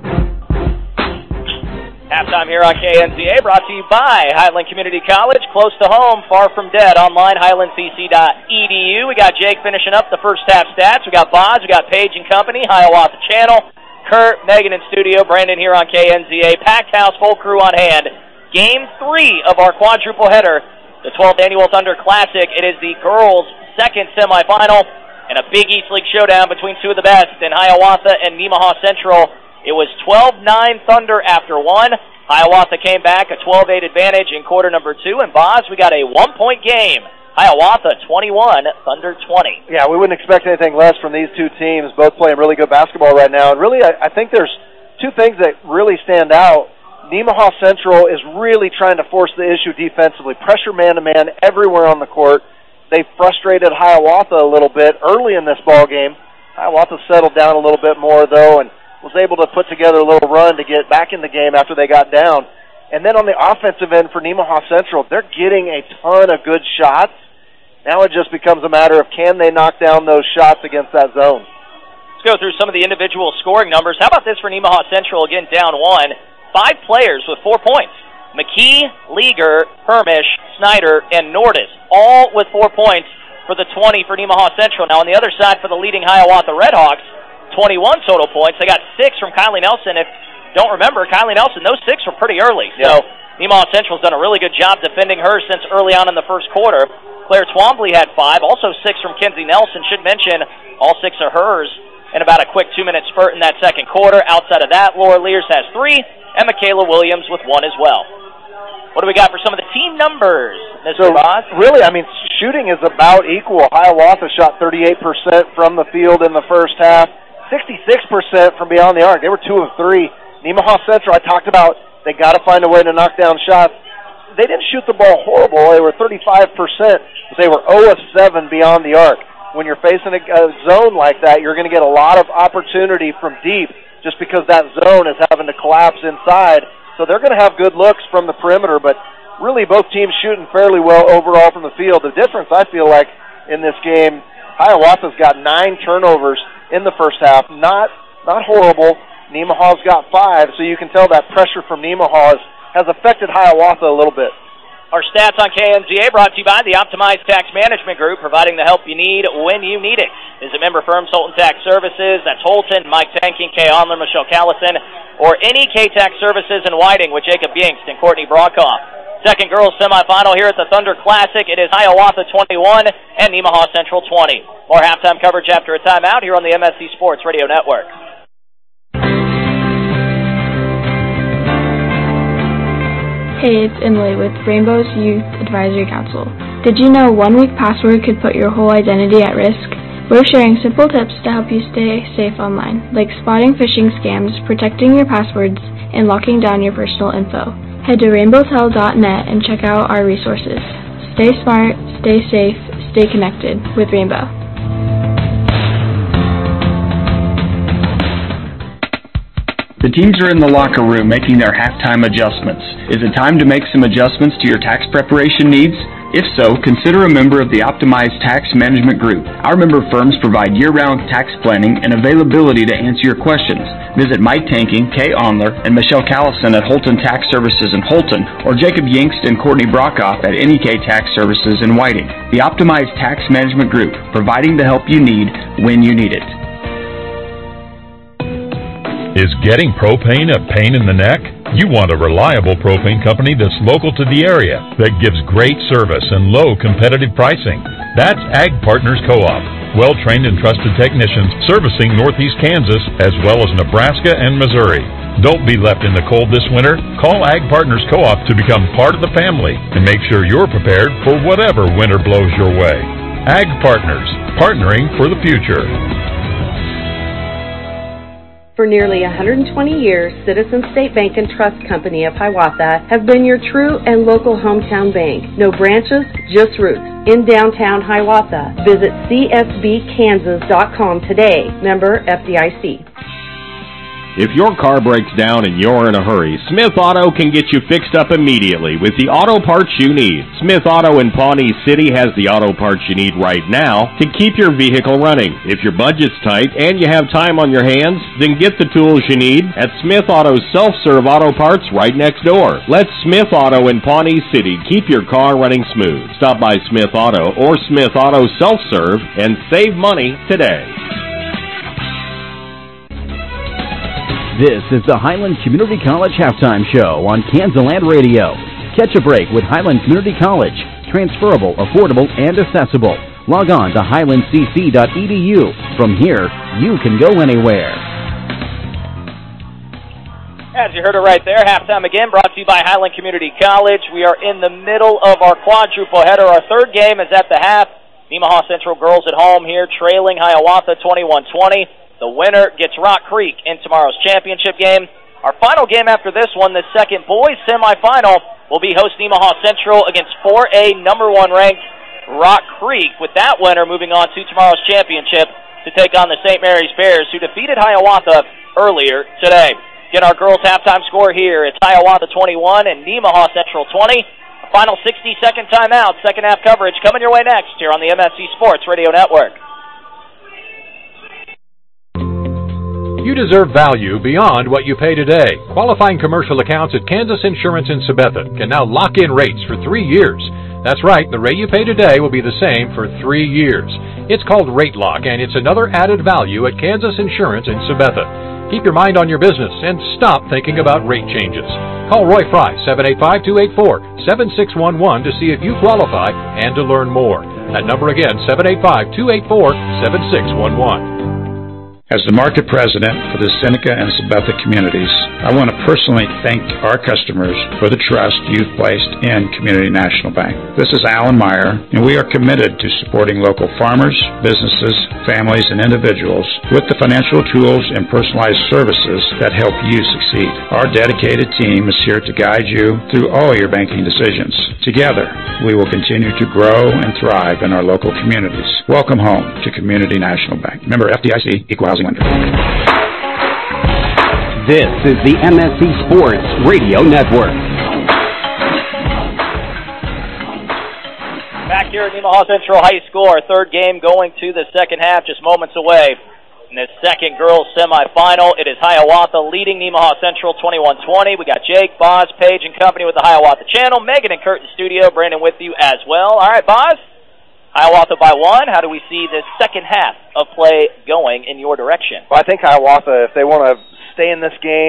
Halftime here on K N Z A, brought to you by Highland Community College, close to home, far from dead. Online, highland c c dot e d u. We got Jake finishing up the first half stats. We got Boz, we got Paige and Company, Hiawatha Channel, Kurt, Megan in studio, Brandon here on K N Z A. Packed house, full crew on hand. Game three of our quadruple header, the twelfth Annual Thunder Classic. It is the girls' second semifinal and a big East League showdown between two of the best in Hiawatha and Nemaha Central. It was twelve nine Thunder after one. Hiawatha came back, a twelve eight advantage in quarter number two. And, Boz, we got a one-point game. Hiawatha twenty-one, Thunder twenty. Yeah, we wouldn't expect anything less from these two teams, both playing really good basketball right now. And really, I, I think there's two things that really stand out. Nemaha Central is really trying to force the issue defensively. Pressure man-to-man everywhere on the court. They frustrated Hiawatha a little bit early in this ball game. Hiawatha settled down a little bit more, though, and was able to put together a little run to get back in the game after they got down. And then on the offensive end for Nemaha Central, they're getting a ton of good shots. Now it just becomes a matter of can they knock down those shots against that zone. Let's go through some of the individual scoring numbers. How about this for Nemaha Central? Again, down one. Five players with four points. McKee, Leaguer, Hermish, Snyder, and Nordis, all with four points for the twenty for Nemaha Central. Now on the other side for the leading Hiawatha Redhawks, twenty-one total points. They got six from Kylie Nelson. If you don't remember, Kylie Nelson, those six were pretty early. Yeah. So Nemaha Central's done a really good job defending her since early on in the first quarter. Claire Twombly had five, also six from Kenzie Nelson. Should mention all six are hers in about a quick two-minute spurt in that second quarter. Outside of that, Laura Lears has three, and Michaela Williams with one as well. What do we got for some of the team numbers, Mister So, Boz? really, I mean, shooting is about equal. Hiawatha shot thirty-eight percent from the field in the first half, sixty-six percent from beyond the arc. They were two of three. Nemaha Central, I talked about, they got to find a way to knock down shots. They didn't shoot the ball horrible. They were thirty-five percent. They were zero of seven beyond the arc. When you're facing a, a zone like that, you're going to get a lot of opportunity from deep just because that zone is having to collapse inside. So they're going to have good looks from the perimeter, but really both teams shooting fairly well overall from the field. The difference, I feel like, in this game, Hiawatha's got nine turnovers in the first half. Not not horrible. Nemaha's got five, so you can tell that pressure from Nemaha has affected Hiawatha a little bit. Our stats on K N Z A brought to you by the Optimized Tax Management Group, providing the help you need when you need it. Visit member firms Holton Tax Services, that's Holton, Mike Tanking, Kay Onler, Michelle Callison, or any K-Tax Services in Whiting with Jacob Yingst and Courtney Brokaw. Second girls semifinal here at the Thunder Classic. It is Hiawatha twenty-one and Nemaha Central twenty. More halftime coverage after a timeout here on the M S C Sports Radio Network. Hey, it's Emily with Rainbow's Youth Advisory Council. Did you know one weak password could put your whole identity at risk? We're sharing simple tips to help you stay safe online, like spotting phishing scams, protecting your passwords, and locking down your personal info. Head to rainbow tel dot net and check out our resources. Stay smart, stay safe, stay connected with Rainbow. The teams are in the locker room making their halftime adjustments. Is it time to make some adjustments to your tax preparation needs? If so, consider a member of the Optimized Tax Management Group. Our member firms provide year-round tax planning and availability to answer your questions. Visit Mike Tanking, Kay Onler, and Michelle Callison at Holton Tax Services in Holton, or Jacob Yingst and Courtney Brockhoff at N E K Tax Services in Whiting. The Optimized Tax Management Group, providing the help you need when you need it. Is getting propane a pain in the neck? You want a reliable propane company that's local to the area, that gives great service and low competitive pricing. That's Ag Partners Co-op. Well-trained and trusted technicians servicing northeast Kansas as well as Nebraska and Missouri. Don't be left in the cold this winter. Call Ag Partners Co-op to become part of the family and make sure you're prepared for whatever winter blows your way. Ag Partners, partnering for the future. For nearly one hundred twenty years, Citizens State Bank and Trust Company of Hiawatha have been your true and local hometown bank. No branches, just roots. In downtown Hiawatha. Visit c s b kansas dot com today. Member F D I C. If your car breaks down and you're in a hurry, Smith Auto can get you fixed up immediately with the auto parts you need. Smith Auto in Pawnee City has the auto parts you need right now to keep your vehicle running. If your budget's tight and you have time on your hands, then get the tools you need at Smith Auto's self-serve auto parts right next door. Let Smith Auto in Pawnee City keep your car running smooth. Stop by Smith Auto or Smith Auto Self-Serve and save money today. This is the Highland Community College Halftime Show on Kansas Radio. Catch a break with Highland Community College. Transferable, affordable, and accessible. Log on to highland c c dot e d u. From here, you can go anywhere. As you heard it right there, halftime again brought to you by Highland Community College. We are in the middle of our quadruple header. Our third game is at the half. Nemaha Central girls at home here, trailing Hiawatha twenty-one twenty. The winner gets Rock Creek in tomorrow's championship game. Our final game after this one, the second boys semifinal, will be host Nemaha Central against four A number one ranked Rock Creek, with that winner moving on to tomorrow's championship to take on the Saint Mary's Bears, who defeated Hiawatha earlier today. Get our girls' halftime score here. It's Hiawatha twenty-one and Nemaha Central twenty. A final sixty-second timeout, second half coverage coming your way next here on the M S C Sports Radio Network. You deserve value beyond what you pay today. Qualifying commercial accounts at Kansas Insurance in Sabetha can now lock in rates for three years. That's right, the rate you pay today will be the same for three years. It's called Rate Lock, and it's another added value at Kansas Insurance in Sabetha. Keep your mind on your business and stop thinking about rate changes. Call Roy Fry, seven eight five, two eight four, seven six one one to see if you qualify and to learn more. That number again, seven eight five, two eight four, seven six one one. As the market president for the Seneca and Sabetha communities, I want to personally thank our customers for the trust you've placed in Community National Bank. This is Alan Meyer, and we are committed to supporting local farmers, businesses, families, and individuals with the financial tools and personalized services that help you succeed. Our dedicated team is here to guide you through all your banking decisions. Together, we will continue to grow and thrive in our local communities. Welcome home to Community National Bank. Member F D I C, Equal Housing Lender. This is the M S C Sports Radio Network. Back here at Nemaha Central High School, our third game going to the second half, just moments away. In the second girls semifinal, it is Hiawatha leading Nemaha Central twenty-one twenty. We got Jake, Boz, Paige, and company with the Hiawatha channel. Megan and Kurt in studio. Brandon with you as well. All right, Boz. Hiawatha by one. How do we see this second half of play going in your direction? Well, I think Hiawatha, if they want to stay in this game,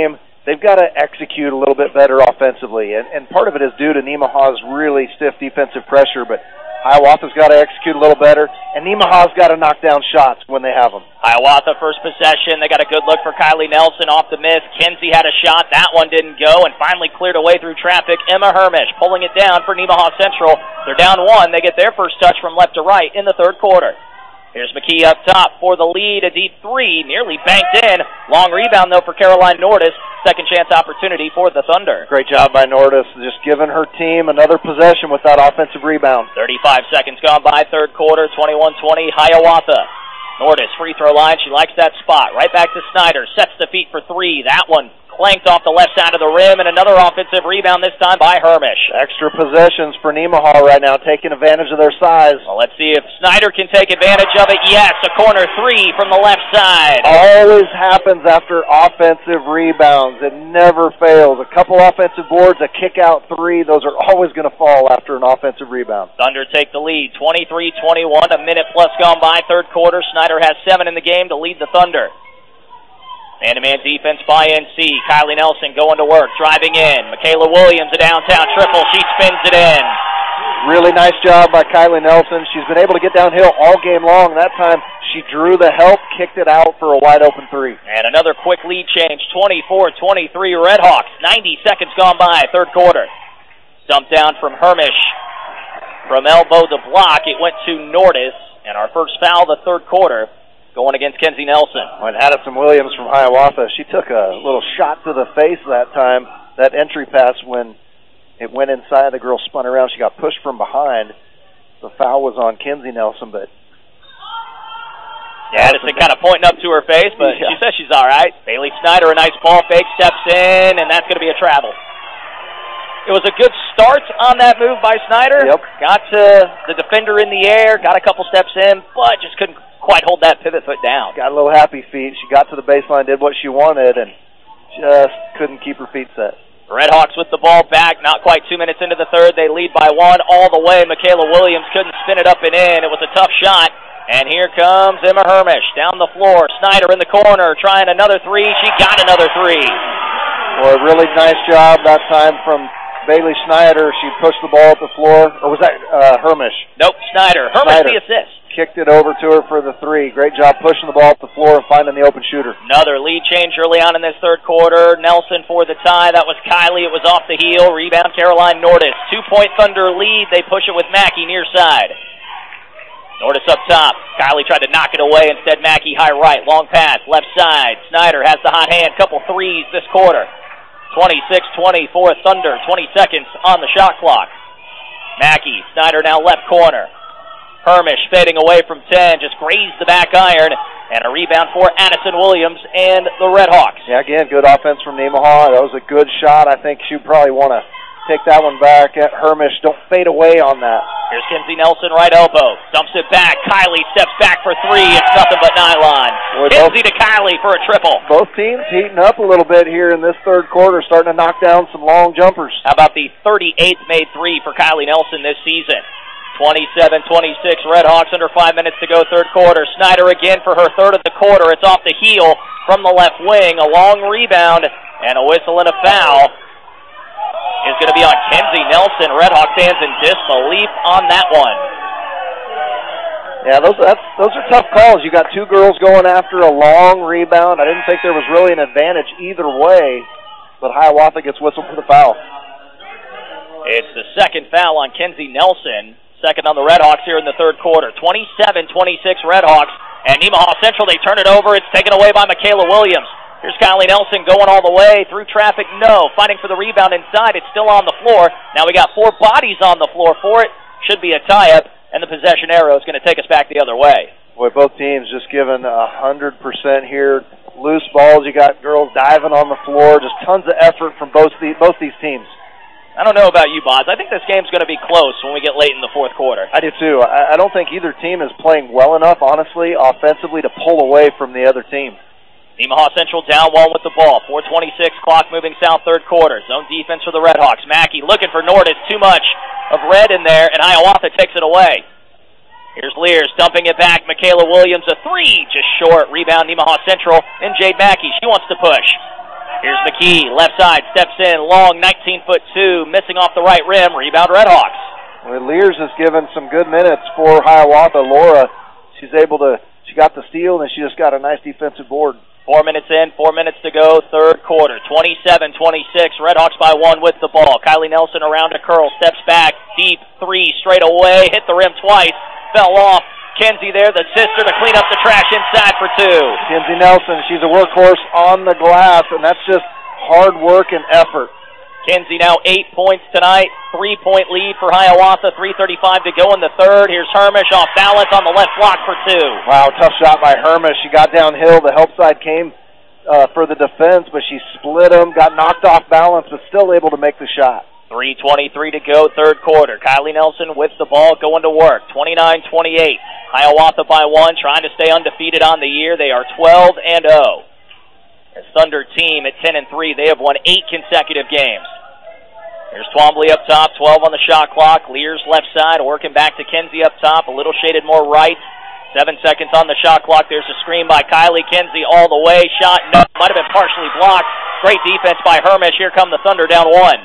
they've got to execute a little bit better offensively, and, and part of it is due to Nemaha's really stiff defensive pressure, but Hiawatha's got to execute a little better, and Nemaha's got to knock down shots when they have them. Hiawatha first possession. They got a good look for Kylie Nelson off the miss. Kenzie had a shot. That one didn't go, and finally cleared away through traffic. Emma Hermish pulling it down for Nemaha Central. They're down one. They get their first touch from left to right in the third quarter. Here's McKee up top for the lead. A deep three, nearly banked in. Long rebound, though, for Caroline Nordis. Second chance opportunity for the Thunder. Great job by Nordis, just giving her team another possession with that offensive rebound. thirty-five seconds gone by, third quarter, twenty-one twenty, Hiawatha. Nordis, free throw line. She likes that spot. Right back to Snyder. Sets the feet for three. That one clanked off the left side of the rim, and another offensive rebound, this time by Hermish. Extra possessions for Nemaha right now, taking advantage of their size. Well, let's see if Snyder can take advantage of it. Yes, a corner three from the left side. Always happens after offensive rebounds. It never fails. A couple offensive boards, a kick-out three, those are always going to fall after an offensive rebound. Thunder take the lead, twenty-three twenty-one, a minute plus gone by, third quarter. Snyder has seven in the game to lead the Thunder. Man-to-man defense by N C. Kylie Nelson going to work, driving in. Michaela Williams, a downtown triple. She spins it in. Really nice job by Kylie Nelson. She's been able to get downhill all game long. That time she drew the help, kicked it out for a wide-open three. And another quick lead change, twenty-four twenty-three Redhawks. ninety seconds gone by, third quarter. Dump down from Hermish. From elbow to block, it went to Nordis. And our first foul of the third quarter, going against Kenzie Nelson. When Addison Williams from Hiawatha, she took a little shot to the face that time, that entry pass when it went inside, the girl spun around, she got pushed from behind. The foul was on Kenzie Nelson, but... Yeah, Addison kind of pointing up to her face, but yeah. She says she's all right. Bailey Snyder, a nice ball fake, steps in, and that's going to be a travel. It was a good start on that move by Snyder. Yep. Got to the defender in the air, got a couple steps in, but just couldn't quite hold that pivot foot down. Got a little happy feet. She got to the baseline, did what she wanted, and just couldn't keep her feet set. Redhawks with the ball back, not quite two minutes into the third. They lead by one all the way. Michaela Williams couldn't spin it up and in. It was a tough shot. And here comes Emma Hermish down the floor. Snyder in the corner trying another three. She got another three. Boy, really nice job that time from Bailey Snyder. She pushed the ball at the floor. Or was that uh, Hermish? Nope, Snyder. Hermish Snyder. the assist. Kicked it over to her for the three. Great job pushing the ball up the floor and finding the open shooter. Another lead change early on in this third quarter. Nelson for the tie. That was Kylie. It was off the heel. Rebound Caroline Nordis. Two-point Thunder lead. They push it with Mackey near side. Nordis up top. Kylie tried to knock it away. Instead, Mackey high right. Long pass. Left side. Snyder has the hot hand. Couple threes this quarter. twenty-six twenty-four Thunder. twenty seconds on the shot clock. Mackey. Snyder now left corner. Hermish fading away from ten, just grazed the back iron, and a rebound for Addison Williams and the Redhawks. Yeah, again, good offense from Nemaha. That was a good shot. I think she'd probably want to take that one back at Hermish. Don't fade away on that. Here's Kenzie Nelson, right elbow. Dumps it back. Kylie steps back for three. It's nothing but nylon. Boy, Kenzie both, to Kylie for a triple. Both teams heating up a little bit here in this third quarter, starting to knock down some long jumpers. How about the thirty-eighth made three for Kylie Nelson this season? twenty-seven twenty-six Redhawks, under five minutes to go, third quarter. Snyder again for her third of the quarter. It's off the heel from the left wing. A long rebound and a whistle and a foul is going to be on Kenzie Nelson. Redhawks fans in disbelief on that one. Yeah, those that's, those are tough calls. You got two girls going after a long rebound. I didn't think there was really an advantage either way, but Hiawatha gets whistled for the foul. It's the second foul on Kenzie Nelson. Second on the Redhawks here in the third quarter. twenty-seven twenty-six Redhawks. And Nemaha Central, they turn it over. It's taken away by Michaela Williams. Here's Kylie Nelson going all the way through traffic. No. Fighting for the rebound inside. It's still on the floor. Now we got four bodies on the floor for it. Should be a tie-up. And the possession arrow is going to take us back the other way. Boy, both teams just giving one hundred percent here. Loose balls. You got girls diving on the floor. Just tons of effort from both, the, both these teams. I don't know about you, Boz. I think this game's going to be close when we get late in the fourth quarter. I do, too. I, I don't think either team is playing well enough, honestly, offensively, to pull away from the other team. Nemaha Central down one with the ball. four twenty-six, clock moving south, third quarter. Zone defense for the Redhawks. Mackey looking for Nordis. Too much of red in there, and Hiawatha takes it away. Here's Lears dumping it back. Michaela Williams, a three, just short. Rebound, Nemaha Central, and Jade Mackey. She wants to push. Here's McKee, left side, steps in, long, nineteen foot two, missing off the right rim, rebound Redhawks. Well, Lears has given some good minutes for Hiawatha. Laura, she's able to, she got the steal, and she just got a nice defensive board. Four minutes in, four minutes to go, third quarter. twenty-seven twenty-six, Redhawks by one with the ball. Kylie Nelson around to curl, steps back, deep three, straight away, hit the rim twice, fell off. Kenzie there, the sister, to clean up the trash inside for two. Kenzie Nelson, she's a workhorse on the glass, and that's just hard work and effort. Kenzie now eight points tonight, three-point lead for Hiawatha, three thirty-five to go in the third. Here's Hermish off balance on the left block for two. Wow, tough shot by Hermish. She got downhill. The help side came uh, for the defense, but she split them, got knocked off balance, but still able to make the shot. three twenty-three to go, third quarter. Kylie Nelson with the ball going to work, twenty-nine twenty-eight. Hiawatha by one, trying to stay undefeated on the year. They are twelve and oh. The Thunder team at ten and three, they have won eight consecutive games. There's Twombly up top, twelve on the shot clock. Lears left side, working back to Kenzie up top, a little shaded more right. Seven seconds on the shot clock. There's a screen by Kylie. Kenzie all the way. Shot, no, might have been partially blocked. Great defense by Hermish. Here come the Thunder down one.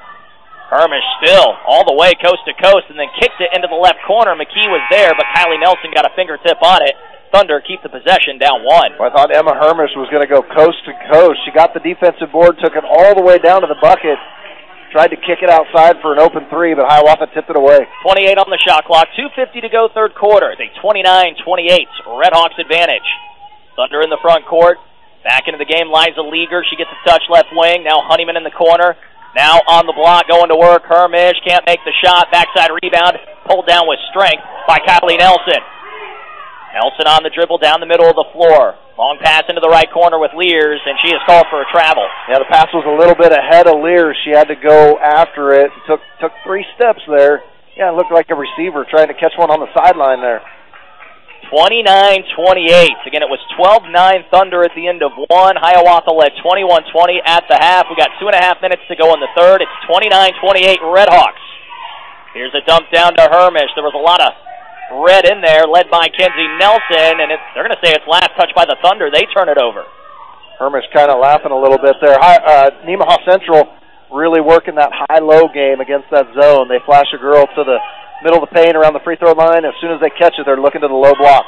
Hermish still all the way coast to coast and then kicked it into the left corner. McKee was there, but Kylie Nelson got a fingertip on it. Thunder keep the possession down one. Well, I thought Emma Hermish was going to go coast to coast. She got the defensive board, took it all the way down to the bucket, tried to kick it outside for an open three, but Hiawatha tipped it away. twenty-eight on the shot clock, two fifty to go third quarter. They twenty-nine twenty-eight, Redhawks advantage. Thunder in the front court. Back into the game, Liza Leager. She gets a touch left wing. Now Honeyman in the corner. Now on the block, going to work. Hermish can't make the shot. Backside rebound, pulled down with strength by Kylie Nelson. Nelson on the dribble down the middle of the floor. Long pass into the right corner with Lears, and she is called for a travel. Yeah, the pass was a little bit ahead of Lears. She had to go after it. Took took three steps there. Yeah, it looked like a receiver trying to catch one on the sideline there. twenty-nine twenty-eight. Again, it was twelve nine Thunder at the end of one. Hiawatha led twenty-one twenty at the half. We got two and a half minutes to go in the third. It's twenty-nine twenty-eight Redhawks. Here's a dump down to Hermish. There was a lot of red in there, led by Kenzie Nelson, and it's, they're going to say it's last touch by the Thunder. They turn it over. Hermish kind of laughing a little bit there. Hi, uh, Nemaha Central really working that high-low game against that zone. They flash a girl to the middle of the paint around the free throw line. As soon as they catch it, they're looking to the low block.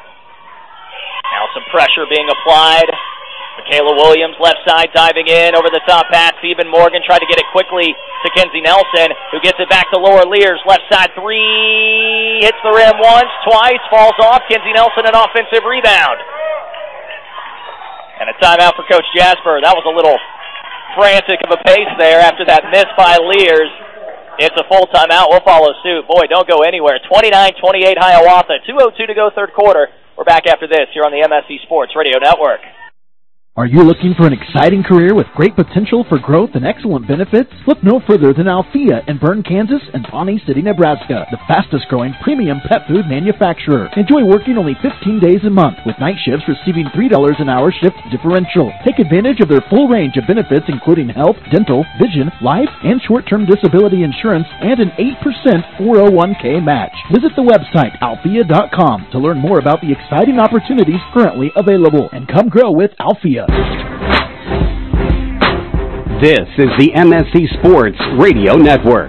Now some pressure being applied. Michaela Williams, left side, diving in, over the top pass. Phoeben Morgan tried to get it quickly to Kenzie Nelson, who gets it back to Laura Lears. Left side three, hits the rim once, twice, falls off. Kenzie Nelson, an offensive rebound. And a timeout for Coach Jasper. That was a little frantic of a pace there after that miss by Lears. It's a full timeout. We'll follow suit. Boy, don't go anywhere. twenty-nine twenty-eight Hiawatha. two oh two to go third quarter. We're back after this here on the M S C Sports Radio Network. Are you looking for an exciting career with great potential for growth and excellent benefits? Look no further than Althea in Bern, Kansas and Pawnee City, Nebraska, the fastest growing premium pet food manufacturer. Enjoy working only fifteen days a month with night shifts receiving three dollars an hour shift differential. Take advantage of their full range of benefits including health, dental, vision, life, and short-term disability insurance and an eight percent four oh one k match. Visit the website althea dot com to learn more about the exciting opportunities currently available and come grow with Althea. This is the M S C Sports Radio Network.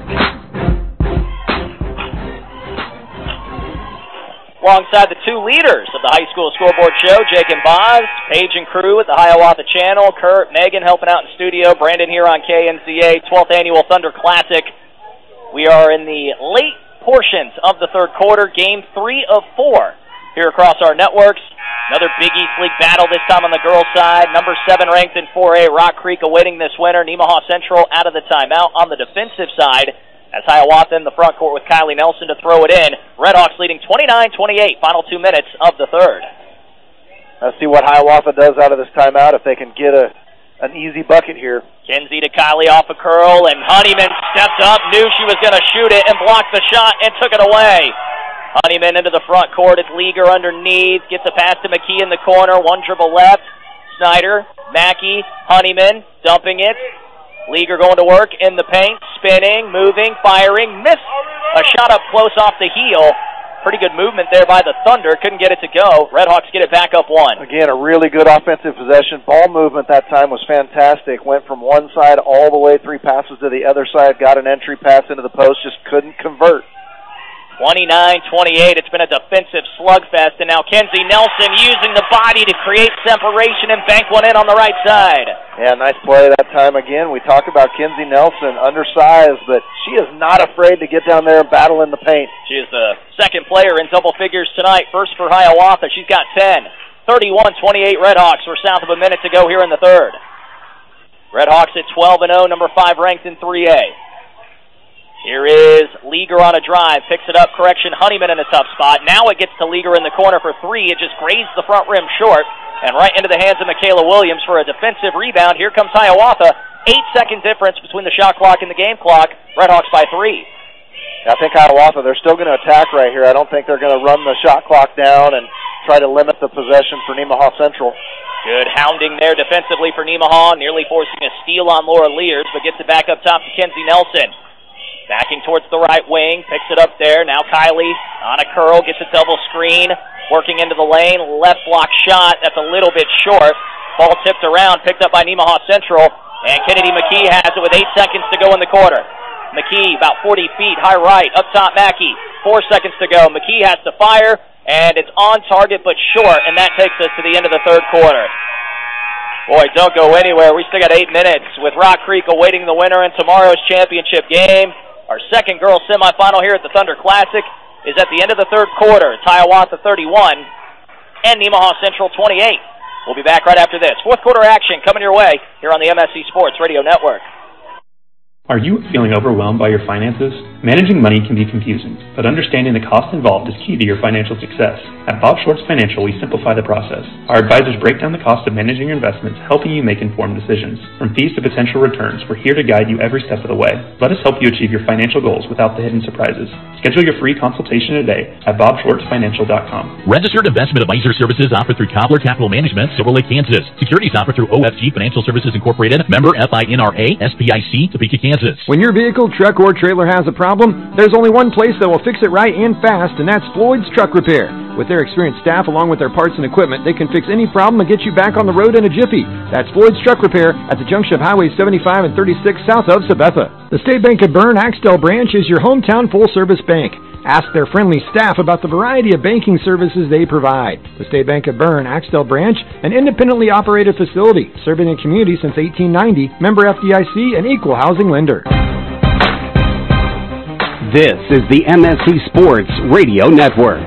Alongside the two leaders of the high school scoreboard show, Jake and Boz, Paige and crew at the Hiawatha Channel, Kurt, Megan helping out in studio, Brandon here on K N C A, twelfth Annual Thunder Classic. We are in the late portions of the third quarter, game three of four here across our networks. Another Big East League battle, this time on the girls' side. Number seven ranked in four A, Rock Creek awaiting this winner. Nemaha Central out of the timeout. On the defensive side, as Hiawatha in the front court with Kylie Nelson to throw it in. Redhawks leading twenty-nine twenty-eight, final two minutes of the third. Let's see what Hiawatha does out of this timeout if they can get a an easy bucket here. Kenzie to Kylie off a curl, and Honeyman stepped up, knew she was going to shoot it, and blocked the shot and took it away. Honeyman into the front court. It's Leager underneath. Gets a pass to McKee in the corner. One dribble left. Snyder, Mackey, Honeyman dumping it. Leager going to work in the paint. Spinning, moving, firing. Missed a shot up close off the heel. Pretty good movement there by the Thunder. Couldn't get it to go. Redhawks get it back up one. Again, a really good offensive possession. Ball movement that time was fantastic. Went from one side all the way, three passes to the other side, got an entry pass into the post, just couldn't convert. twenty-nine twenty-eight. It's been a defensive slugfest, and now Kenzie Nelson using the body to create separation and bank one in on the right side. Yeah, nice play that time again. We talk about Kenzie Nelson, undersized, but she is not afraid to get down there and battle in the paint. She is the second player in double figures tonight. First for Hiawatha. She's got ten. thirty-one twenty-eight Redhawks. We're south of a minute to go here in the third. Redhawks at twelve and oh, number five ranked in three A. Here is Leaguer on a drive, picks it up, correction, Honeyman in a tough spot. Now it gets to Leaguer in the corner for three. It just grazed the front rim short, and right into the hands of Michaela Williams for a defensive rebound. Here comes Hiawatha. Eight-second difference between the shot clock and the game clock. Redhawks by three. I think Hiawatha, they're still going to attack right here. I don't think they're going to run the shot clock down and try to limit the possession for Nemaha Central. Good hounding there defensively for Nemaha, nearly forcing a steal on Laura Lears, but gets it back up top to Kenzie Nelson. Backing towards the right wing, picks it up there. Now Kylie on a curl, gets a double screen, working into the lane. Left block shot, that's a little bit short. Ball tipped around, picked up by Nemaha Central, and Kennedy McKee has it with eight seconds to go in the quarter. McKee about forty feet, high right, up top Mackey. Four seconds to go. McKee has to fire, and it's on target but short, and that takes us to the end of the third quarter. Boy, don't go anywhere. We still got eight minutes with Rock Creek awaiting the winner in tomorrow's championship game. Our second girls semifinal here at the Thunder Classic is at the end of the third quarter. It's Hiawatha thirty-one and Nemaha Central twenty-eight. We'll be back right after this. Fourth quarter action coming your way here on the M S C Sports Radio Network. Are you feeling overwhelmed by your finances? Managing money can be confusing, but understanding the cost involved is key to your financial success. At Bob Schwartz Financial, we simplify the process. Our advisors break down the cost of managing your investments, helping you make informed decisions. From fees to potential returns, we're here to guide you every step of the way. Let us help you achieve your financial goals without the hidden surprises. Schedule your free consultation today at bob schwartz financial dot com. Registered investment advisor services offered through Cobbler Capital Management, Silver Lake, Kansas. Securities offered through O F G Financial Services Incorporated, member F I N R A, S P I C, Topeka, Kansas. When your vehicle, truck, or trailer has a problem, there's only one place that will fix it right and fast, and that's Floyd's Truck Repair. With their experienced staff, along with their parts and equipment, they can fix any problem and get you back on the road in a jiffy. That's Floyd's Truck Repair at the junction of Highway seventy-five and thirty-six south of Sabetha. The State Bank of Bern Axtell branch is your hometown full-service bank. Ask their friendly staff about the variety of banking services they provide. The State Bank of Bern Axtell branch, an independently operated facility, serving the community since eighteen ninety, member F D I C, and equal housing lender. This is the M S C Sports Radio Network.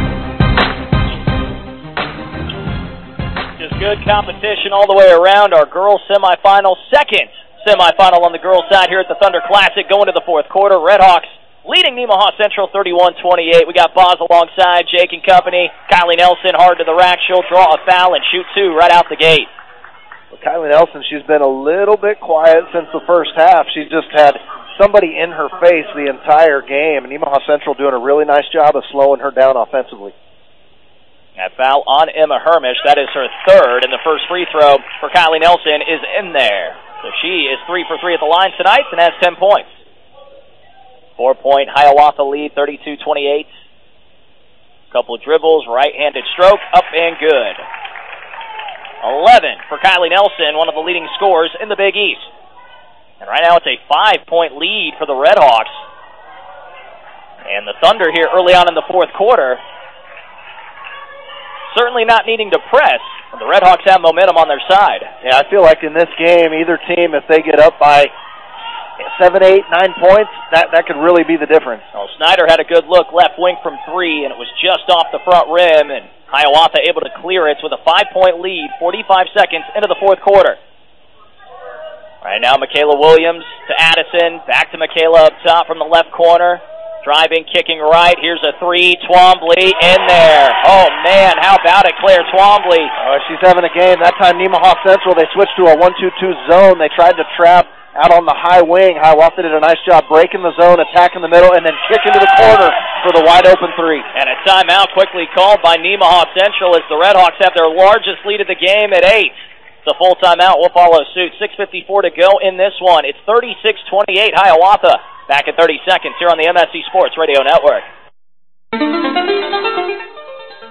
Just good competition all the way around. Our girls semifinal, second semifinal on the girls' side here at the Thunder Classic, going to the fourth quarter. Redhawks leading Nemaha Central thirty-one twenty-eight. We got Boz alongside, Jake and company. Kylie Nelson hard to the rack. She'll draw a foul and shoot two right out the gate. Well, Kylie Nelson, she's been a little bit quiet since the first half. She's just had somebody in her face the entire game, and Nemaha Central doing a really nice job of slowing her down offensively. That foul on Emma Hermish, that is her third, and the first free throw for Kylie Nelson is in there. So she is three for three at the line tonight and has ten points. Four-point Hiawatha lead, thirty-two twenty-eight. Couple of dribbles, right-handed stroke, up and good. eleven for Kylie Nelson, one of the leading scorers in the Big East. And right now it's a five-point lead for the Redhawks. And the Thunder here early on in the fourth quarter, certainly not needing to press. The Redhawks have momentum on their side. Yeah, I feel like in this game, either team, if they get up by seven, eight, nine points, that, that could really be the difference. Well, Snyder had a good look left wing from three, and it was just off the front rim, and Hiawatha able to clear it with a five-point lead, forty-five seconds into the fourth quarter. Right now, Michaela Williams to Addison, back to Michaela up top from the left corner. Driving, kicking right. Here's a three. Twombly in there. Oh, man, how about it, Claire Twombly? Oh, she's having a game. That time, Nemaha Central, they switched to a one two two zone. They tried to trap out on the high wing. Hiawatha did a nice job breaking the zone, attacking the middle, and then kicking to the corner for the wide-open three. And a timeout quickly called by Nemaha Central as the Redhawks have their largest lead of the game at eight. It's a full timeout. We'll follow suit. six fifty-four to go in this one. It's thirty-six twenty-eight Hiawatha. Back in thirty seconds here on the M S C Sports Radio Network.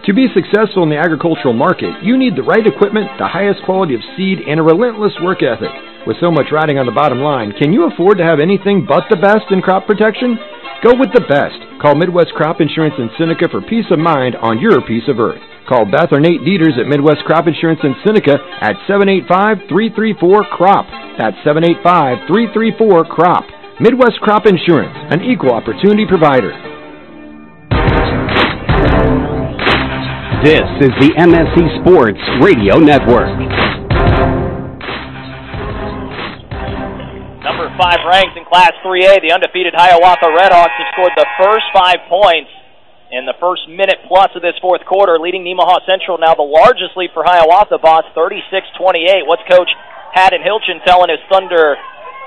To be successful in the agricultural market, you need the right equipment, the highest quality of seed, and a relentless work ethic. With so much riding on the bottom line, can you afford to have anything but the best in crop protection? Go with the best. Call Midwest Crop Insurance in Seneca for peace of mind on your piece of earth. Call Beth or Nate Dieters at Midwest Crop Insurance in Seneca at seven eight five, three three four, C R O P. That's seven eight five, three three four, C R O P. Midwest Crop Insurance, an equal opportunity provider. This is the M S C Sports Radio Network. Number five ranked in Class three A, the undefeated Hiawatha Redhawks have scored the first five points in the first minute plus of this fourth quarter, leading Nemaha Central now the largest lead for Hiawatha, boss, thirty-six twenty-eight. What's Coach Haddon Hilchin telling his Thunder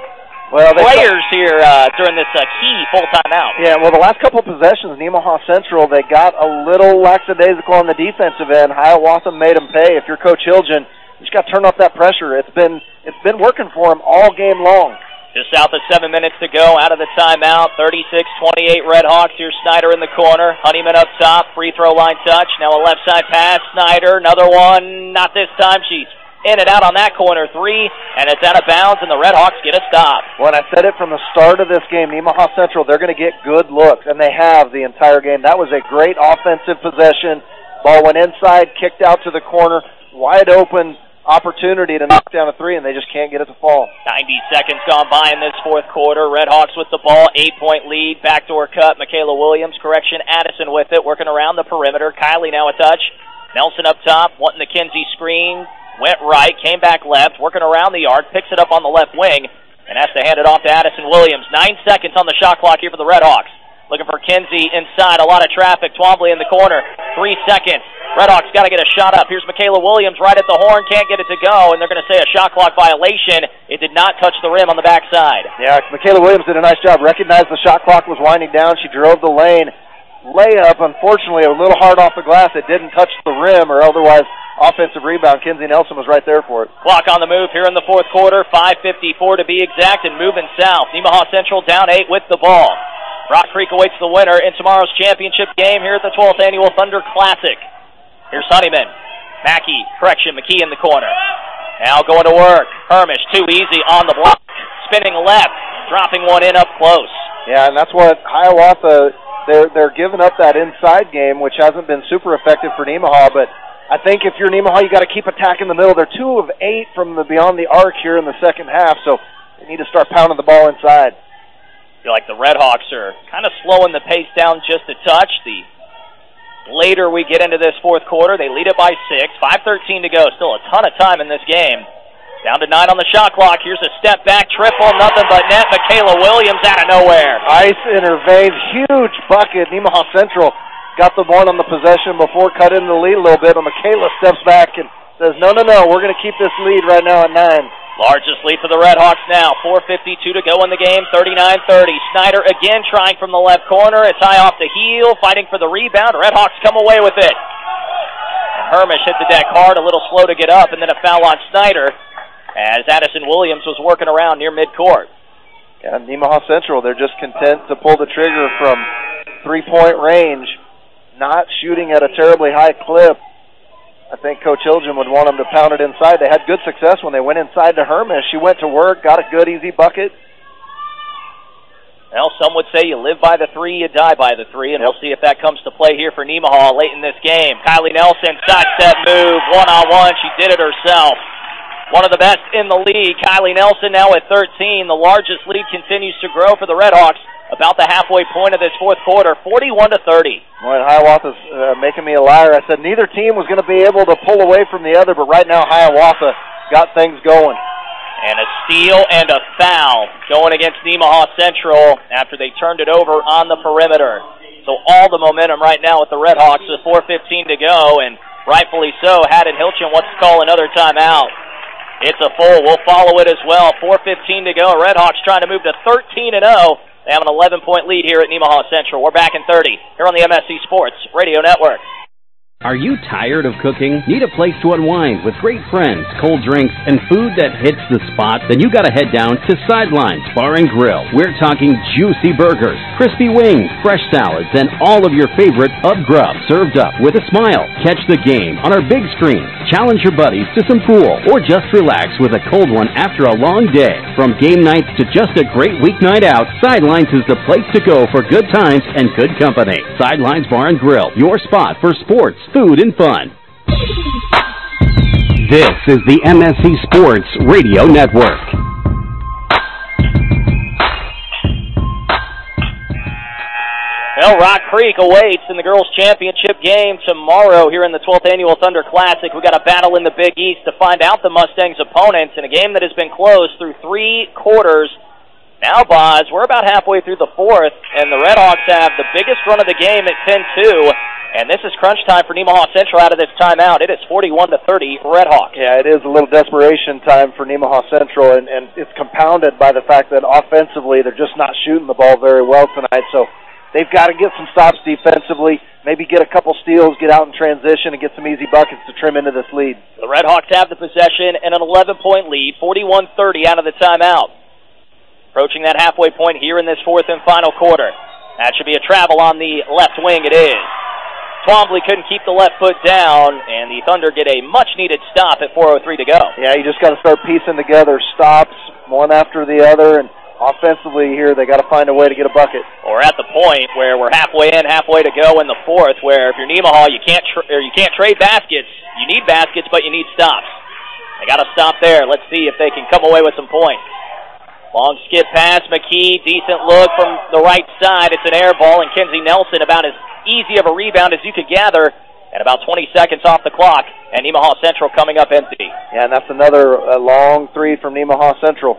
well, players here uh, during this uh, key full-time out? Yeah, well, the last couple of possessions, Nemaha Central, they got a little lackadaisical on the defensive end. Hiawatha made them pay. If you're Coach Hilchin, you just got to turn off that pressure. It's been it's been working for him all game long. Just south of seven minutes to go, out of the timeout, thirty-six twenty-eight Redhawks. Here's Snyder in the corner. Honeyman up top, free throw line touch. Now a left side pass. Snyder, another one. Not this time. She's in and out on that corner three, and it's out of bounds, and the Redhawks get a stop. When I said it from the start of this game, Nemaha Central, they're going to get good looks, and they have the entire game. That was a great offensive possession. Ball went inside, kicked out to the corner, wide open opportunity to knock down a three, and they just can't get it to fall. ninety seconds gone by in this fourth quarter. Redhawks with the ball, eight-point lead, backdoor cut. Michaela Williams, correction, Addison with it, working around the perimeter. Kylie now a touch. Nelson up top, wanting the Kinsey screen, went right, came back left, working around the arc, picks it up on the left wing, and has to hand it off to Addison Williams. Nine seconds on the shot clock here for the Redhawks. Looking for Kinsey inside, a lot of traffic. Twombly in the corner, three seconds. Redhawks got to get a shot up. Here's Michaela Williams right at the horn, can't get it to go, and they're going to say a shot clock violation. It did not touch the rim on the backside. Yeah, Michaela Williams did a nice job. Recognized the shot clock was winding down. She drove the lane. Layup, unfortunately, a little hard off the glass. It didn't touch the rim, or otherwise offensive rebound. Kinsey Nelson was right there for it. Clock on the move here in the fourth quarter, five fifty-four to be exact, and moving south. Nemaha Central down eight with the ball. Rock Creek awaits the winner in tomorrow's championship game here at the twelfth Annual Thunder Classic. Here's Honeyman. Mackey, correction, McKee in the corner. Now going to work. Hermish, too easy on the block. Spinning left, dropping one in up close. Yeah, and that's what Hiawatha, they're, they're giving up that inside game, which hasn't been super effective for Nemaha, but I think if you're Nemaha, you got to keep attacking the middle. They're two of eight from the beyond the arc here in the second half, so they need to start pounding the ball inside. I feel like the Redhawks are kind of slowing the pace down just a touch. The later we get into this fourth quarter, they lead it by six. five thirteen to go. Still a ton of time in this game. Down to nine on the shot clock. Here's a step back triple, nothing but net. Michaela Williams out of nowhere. Ice in her veins, huge bucket. Nemaha Central got the one on the possession before, cut into the lead a little bit, and Michaela steps back and says, no, no, no, we're going to keep this lead right now at nine. Largest lead for the Redhawks now. four fifty-two to go in the game, thirty-nine thirty. Snyder again trying from the left corner. It's high off the heel, fighting for the rebound. Redhawks come away with it. And Hermish hit the deck hard, a little slow to get up, and then a foul on Snyder as Addison Williams was working around near midcourt. Yeah, Nemaha Central, they're just content to pull the trigger from three-point range, not shooting at a terribly high clip. I think Coach Hilgen would want them to pound it inside. They had good success when they went inside to Hermish. She went to work, got a good, easy bucket. Well, some would say you live by the three, you die by the three, and we'll see if that comes to play here for Nemaha late in this game. Kylie Nelson, sidestep move, one-on-one. She did it herself. One of the best in the league. Kylie Nelson now at thirteen. The largest lead continues to grow for the Redhawks. About the halfway point of this fourth quarter, forty-one to thirty. Boy, Hiawatha's uh, making me a liar. I said neither team was going to be able to pull away from the other, but right now Hiawatha got things going. And a steal and a foul going against Nemaha Central after they turned it over on the perimeter. So all the momentum right now with the Redhawks with four fifteen to go, and rightfully so. Haddon Hilchin wants to call another timeout. It's a full. We'll follow it as well. four fifteen to go. Redhawks trying to move to thirteen and oh. They have an eleven-point lead here at Nemaha Central. We're back in thirty here on the M S C Sports Radio Network. Are you tired of cooking? Need a place to unwind with great friends, cold drinks, and food that hits the spot? Then you gotta head down to Sidelines Bar and Grill. We're talking juicy burgers, crispy wings, fresh salads, and all of your favorite Up Grub served up with a smile. Catch the game on our big screen. Challenge your buddies to some pool, or just relax with a cold one after a long day. From game nights to just a great weeknight out, Sidelines is the place to go for good times and good company. Sidelines Bar and Grill, your spot for sports, food, and fun. This is the M S C Sports Radio Network. Well, Rock Creek awaits in the girls' championship game tomorrow here in the twelfth Annual Thunder Classic. We've got a battle in the Big East to find out the Mustangs' opponents in a game that has been close through three quarters. Now, Boz, we're about halfway through the fourth, and the Redhawks have the biggest run of the game at ten two. And this is crunch time for Nemaha Central out of this timeout. It is forty-one to thirty Redhawks. Yeah, it is a little desperation time for Nemaha Central, and, and it's compounded by the fact that offensively they're just not shooting the ball very well tonight. So they've got to get some stops defensively, maybe get a couple steals, get out in transition, and get some easy buckets to trim into this lead. The Redhawks have the possession and an eleven-point lead, forty-one thirty out of the timeout. Approaching that halfway point here in this fourth and final quarter. That should be a travel on the left wing. It is. Twombly couldn't keep the left foot down, and the Thunder get a much-needed stop at four oh three to go. Yeah, you just got to start piecing together stops, one after the other, and offensively here, they got to find a way to get a bucket. Or at the point where we're halfway in, halfway to go in the fourth, where if you're Nemaha, you can't tra- or you can't trade baskets. You need baskets, but you need stops. They got to stop there. Let's see if they can come away with some points. Long skip pass, McKee, decent look from the right side. It's an air ball, and Kenzie Nelson about as easy of a rebound as you could gather at about twenty seconds off the clock, and Nemaha Central coming up empty. Yeah, and that's another uh, long three from Nemaha Central.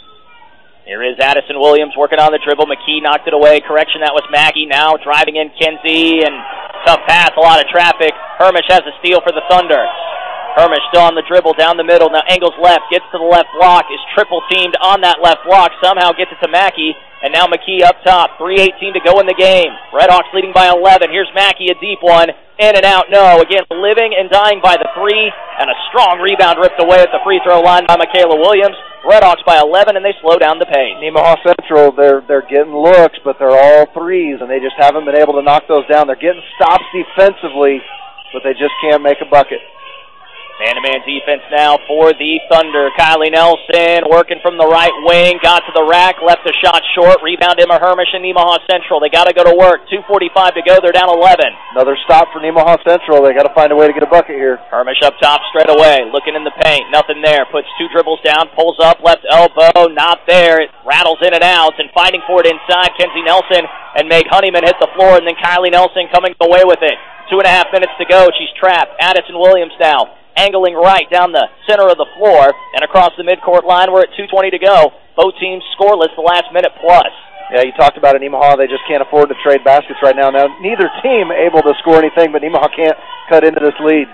Here is Addison Williams working on the dribble. McKee knocked it away. Correction, that was Mackey. Now driving in Kenzie, and tough pass, a lot of traffic. Hermish has a steal for the Thunder. Hermish still on the dribble down the middle. Now angles left, gets to the left block, is triple teamed on that left block, somehow gets it to Mackey, and now McKee up top. three eighteen to go in the game. Redhawks leading by eleven. Here's Mackey, a deep one. In and out, no. Again, living and dying by the three, and a strong rebound ripped away at the free throw line by Michaela Williams. Redhawks by eleven, and they slow down the pace. Nemaha Central, they're they're getting looks, but they're all threes, and they just haven't been able to knock those down. They're getting stops defensively, but they just can't make a bucket. Man-to-man defense now for the Thunder. Kylie Nelson working from the right wing, got to the rack, left the shot short, rebound Emma Hermish and Nemaha Central. They got to go to work. two forty-five to go. They're down eleven. Another stop for Nemaha Central. They got to find a way to get a bucket here. Hermish up top straight away, looking in the paint. Nothing there. Puts two dribbles down, pulls up, left elbow, not there. It rattles in and out, and fighting for it inside. Kenzie Nelson and Meg Honeyman hit the floor, and then Kylie Nelson coming away with it. Two and a half minutes to go. She's trapped. Addison Williams now angling right down the center of the floor and across the midcourt line. We're at two twenty to go. Both teams scoreless the last minute plus. Yeah, you talked about it, Nemaha. They just can't afford to trade baskets right now. Now, neither team able to score anything, but Nemaha can't cut into this lead.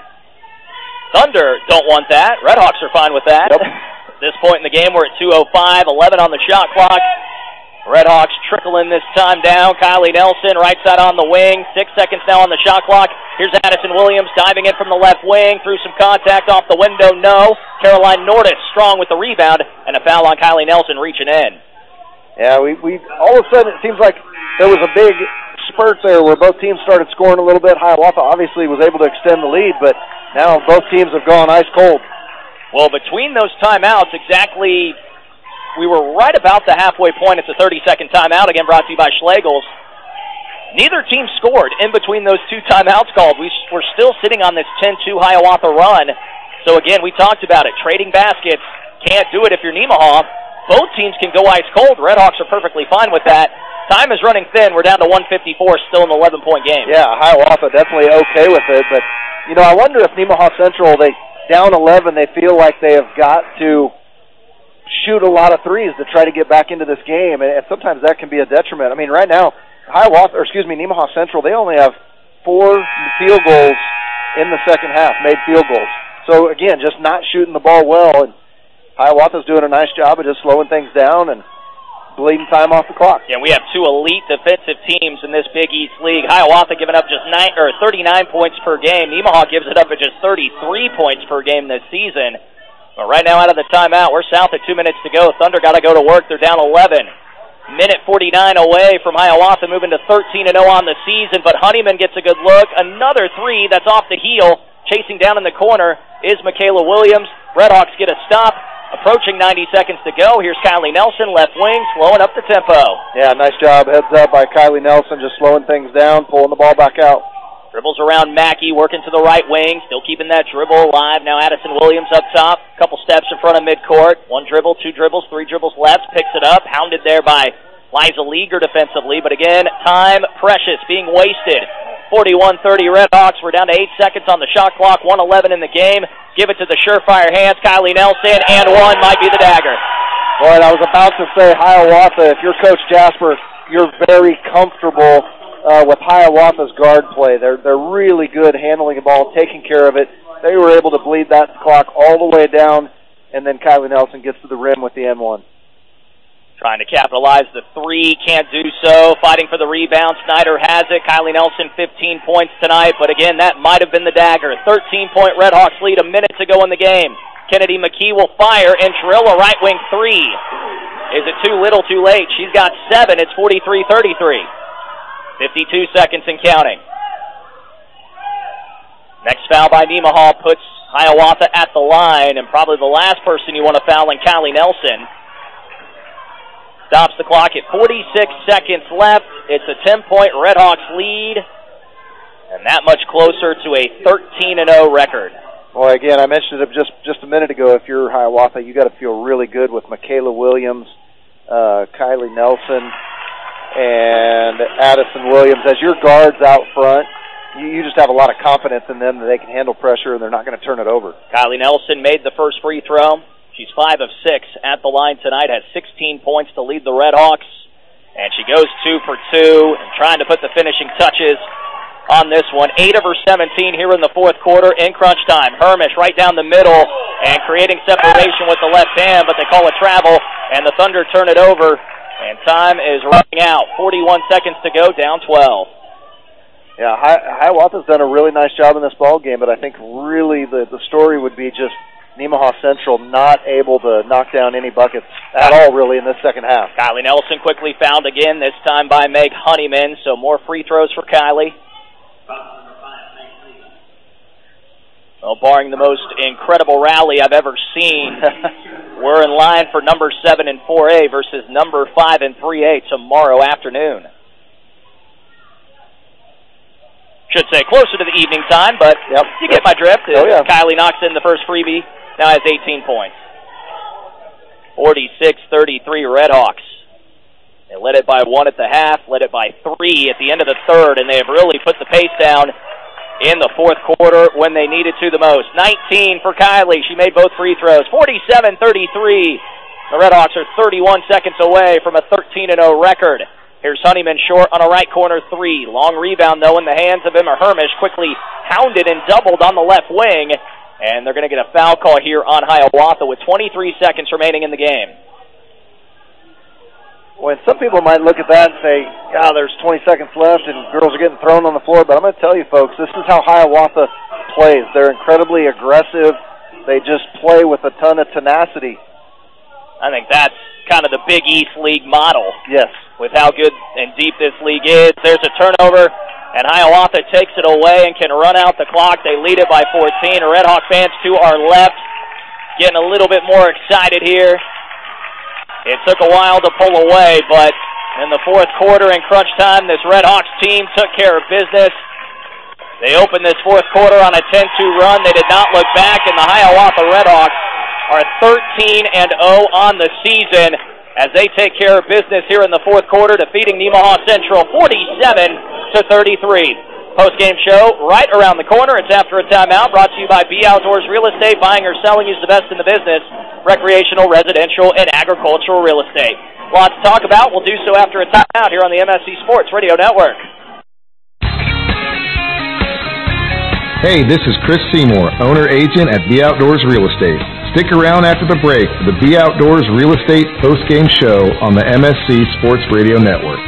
Thunder don't want that. Redhawks are fine with that. Yep. At this point in the game, we're at two oh five, eleven on the shot clock. Redhawks trickling this time down. Kylie Nelson, right side on the wing. Six seconds now on the shot clock. Here's Addison Williams diving in from the left wing. Through some contact off the window. No. Caroline Nordis strong with the rebound. And a foul on Kylie Nelson reaching in. Yeah, we, we all of a sudden it seems like there was a big spurt there where both teams started scoring a little bit. Hiawatha obviously was able to extend the lead, but now both teams have gone ice cold. Well, between those timeouts, exactly... We were right about the halfway point. It's a thirty-second timeout, again brought to you by Schlegel's. Neither team scored in between those two timeouts called. We, we're still sitting on this ten two Hiawatha run. So, again, we talked about it. Trading baskets, can't do it if you're Nemaha. Both teams can go ice cold. Redhawks are perfectly fine with that. Time is running thin. We're down to one fifty-four, still an eleven-point game. Yeah, Hiawatha definitely okay with it. But, you know, I wonder if Nemaha Central, they down eleven, they feel like they have got to shoot a lot of threes to try to get back into this game, and sometimes that can be a detriment. I mean, right now, Hiawatha, or excuse me, Nemaha Central, they only have four field goals in the second half, made field goals. So, again, just not shooting the ball well, and Hiawatha's doing a nice job of just slowing things down, and bleeding time off the clock. Yeah, we have two elite defensive teams in this Big East League. Hiawatha giving up just nine or thirty-nine points per game. Nemaha gives it up at just thirty-three points per game this season. But right now, out of the timeout, we're south at two minutes to go. Thunder got to go to work. They're down eleven. Minute forty-nine away from Hiawatha, moving to thirteen and oh on the season. But Honeyman gets a good look. Another three that's off the heel. Chasing down in the corner is Michaela Williams. Redhawks get a stop. Approaching ninety seconds to go. Here's Kylie Nelson, left wing, slowing up the tempo. Yeah, nice job. Heads up by Kylie Nelson, just slowing things down, pulling the ball back out. Dribbles around Mackey, working to the right wing, still keeping that dribble alive. Now Addison Williams up top, couple steps in front of midcourt. One dribble, two dribbles, three dribbles left, picks it up, hounded there by Liza Leaguer defensively. But again, time precious, being wasted. forty-one thirty Redhawks. We're down to eight seconds on the shot clock, one eleven in the game. Give it to the surefire hands, Kylie Nelson, and one might be the dagger. Boy, I was about to say, Hiawatha, if you're Coach Jasper, you're very comfortable uh, with Hiawatha's guard play. They're, they're really good handling the ball, taking care of it. They were able to bleed that clock all the way down, and then Kylie Nelson gets to the rim with the N one. Trying to capitalize the three, can't do so. Fighting for the rebound, Snyder has it. Kylie Nelson, fifteen points tonight, but again, that might have been the dagger. thirteen-point Redhawks lead, a minute to go in the game. Kennedy McKee will fire and drill a right wing three. Is it too little, too late? She's got seven. It's forty-three thirty-three. fifty-two seconds and counting. Next foul by Nemaha puts Hiawatha at the line, and probably the last person you want to foul in Kylie Nelson. Stops the clock at forty-six seconds left. It's a ten-point Redhawks lead, and that much closer to a thirteen and oh record. Boy, again, I mentioned it just, just a minute ago. If you're Hiawatha, you got to feel really good with Michaela Williams, uh, Kylie Nelson, and Addison Williams. As your guards out front, you, you just have a lot of confidence in them that they can handle pressure and they're not going to turn it over. Kylie Nelson made the first free throw. She's five of six at the line tonight, has sixteen points to lead the Redhawks. And she goes two for two and trying to put the finishing touches on this one. eight of her seventeen here in the fourth quarter in crunch time. Hermish right down the middle and creating separation with the left hand, but they call it travel, and the Thunder turn it over, and time is running out. forty-one seconds to go, down twelve. Yeah, Hi- Hiawatha's done a really nice job in this ball game, but I think really the, the story would be just Nemaha Central not able to knock down any buckets at all, really, in this second half. Kylie Nelson quickly fouled again, this time by Meg Honeyman, so more free throws for Kylie. Well, barring the most incredible rally I've ever seen, we're in line for number seven and four A versus number five and three A tomorrow afternoon. Should say closer to the evening time, but yep. you get my drift. Oh, yeah. Kylie knocks in the first freebie, now has eighteen points. forty-six thirty-three Redhawks. They led it by one at the half, led it by three at the end of the third, and they have really put the pace down in the fourth quarter when they needed to the most. nineteen for Kylie. She made both free throws. forty-seven thirty-three. The Redhawks are thirty-one seconds away from a thirteen and oh record. Here's Honeyman short on a right corner three. Long rebound, though, in the hands of Emma Hermish. Quickly hounded and doubled on the left wing. And they're going to get a foul call here on Hiawatha with twenty-three seconds remaining in the game. Well, some people might look at that and say, yeah, there's twenty seconds left and girls are getting thrown on the floor. But I'm going to tell you, folks, this is how Hiawatha plays. They're incredibly aggressive. They just play with a ton of tenacity. I think that's kind of the Big East League model. Yes. With how good and deep this league is. There's a turnover, and Hiawatha takes it away and can run out the clock. They lead it by fourteen. Red Hawk fans to our left getting a little bit more excited here. It took a while to pull away, but in the fourth quarter in crunch time, this Red Hawks team took care of business. They opened this fourth quarter on a ten two run. They did not look back, and the Hiawatha Red Hawks are thirteen and oh on the season as they take care of business here in the fourth quarter, defeating Nemaha Central forty-seven to thirty-three. Post-game show right around the corner. It's After a Timeout, brought to you by B Outdoors Real Estate. Buying or selling is the best in the business. Recreational, residential, and agricultural real estate. Lots to talk about. We'll do so after a timeout here on the M S C Sports Radio Network. Hey, this is Chris Seymour, owner-agent at B Outdoors Real Estate. Stick around after the break for the Be Outdoors Real Estate Postgame Show on the M S C Sports Radio Network.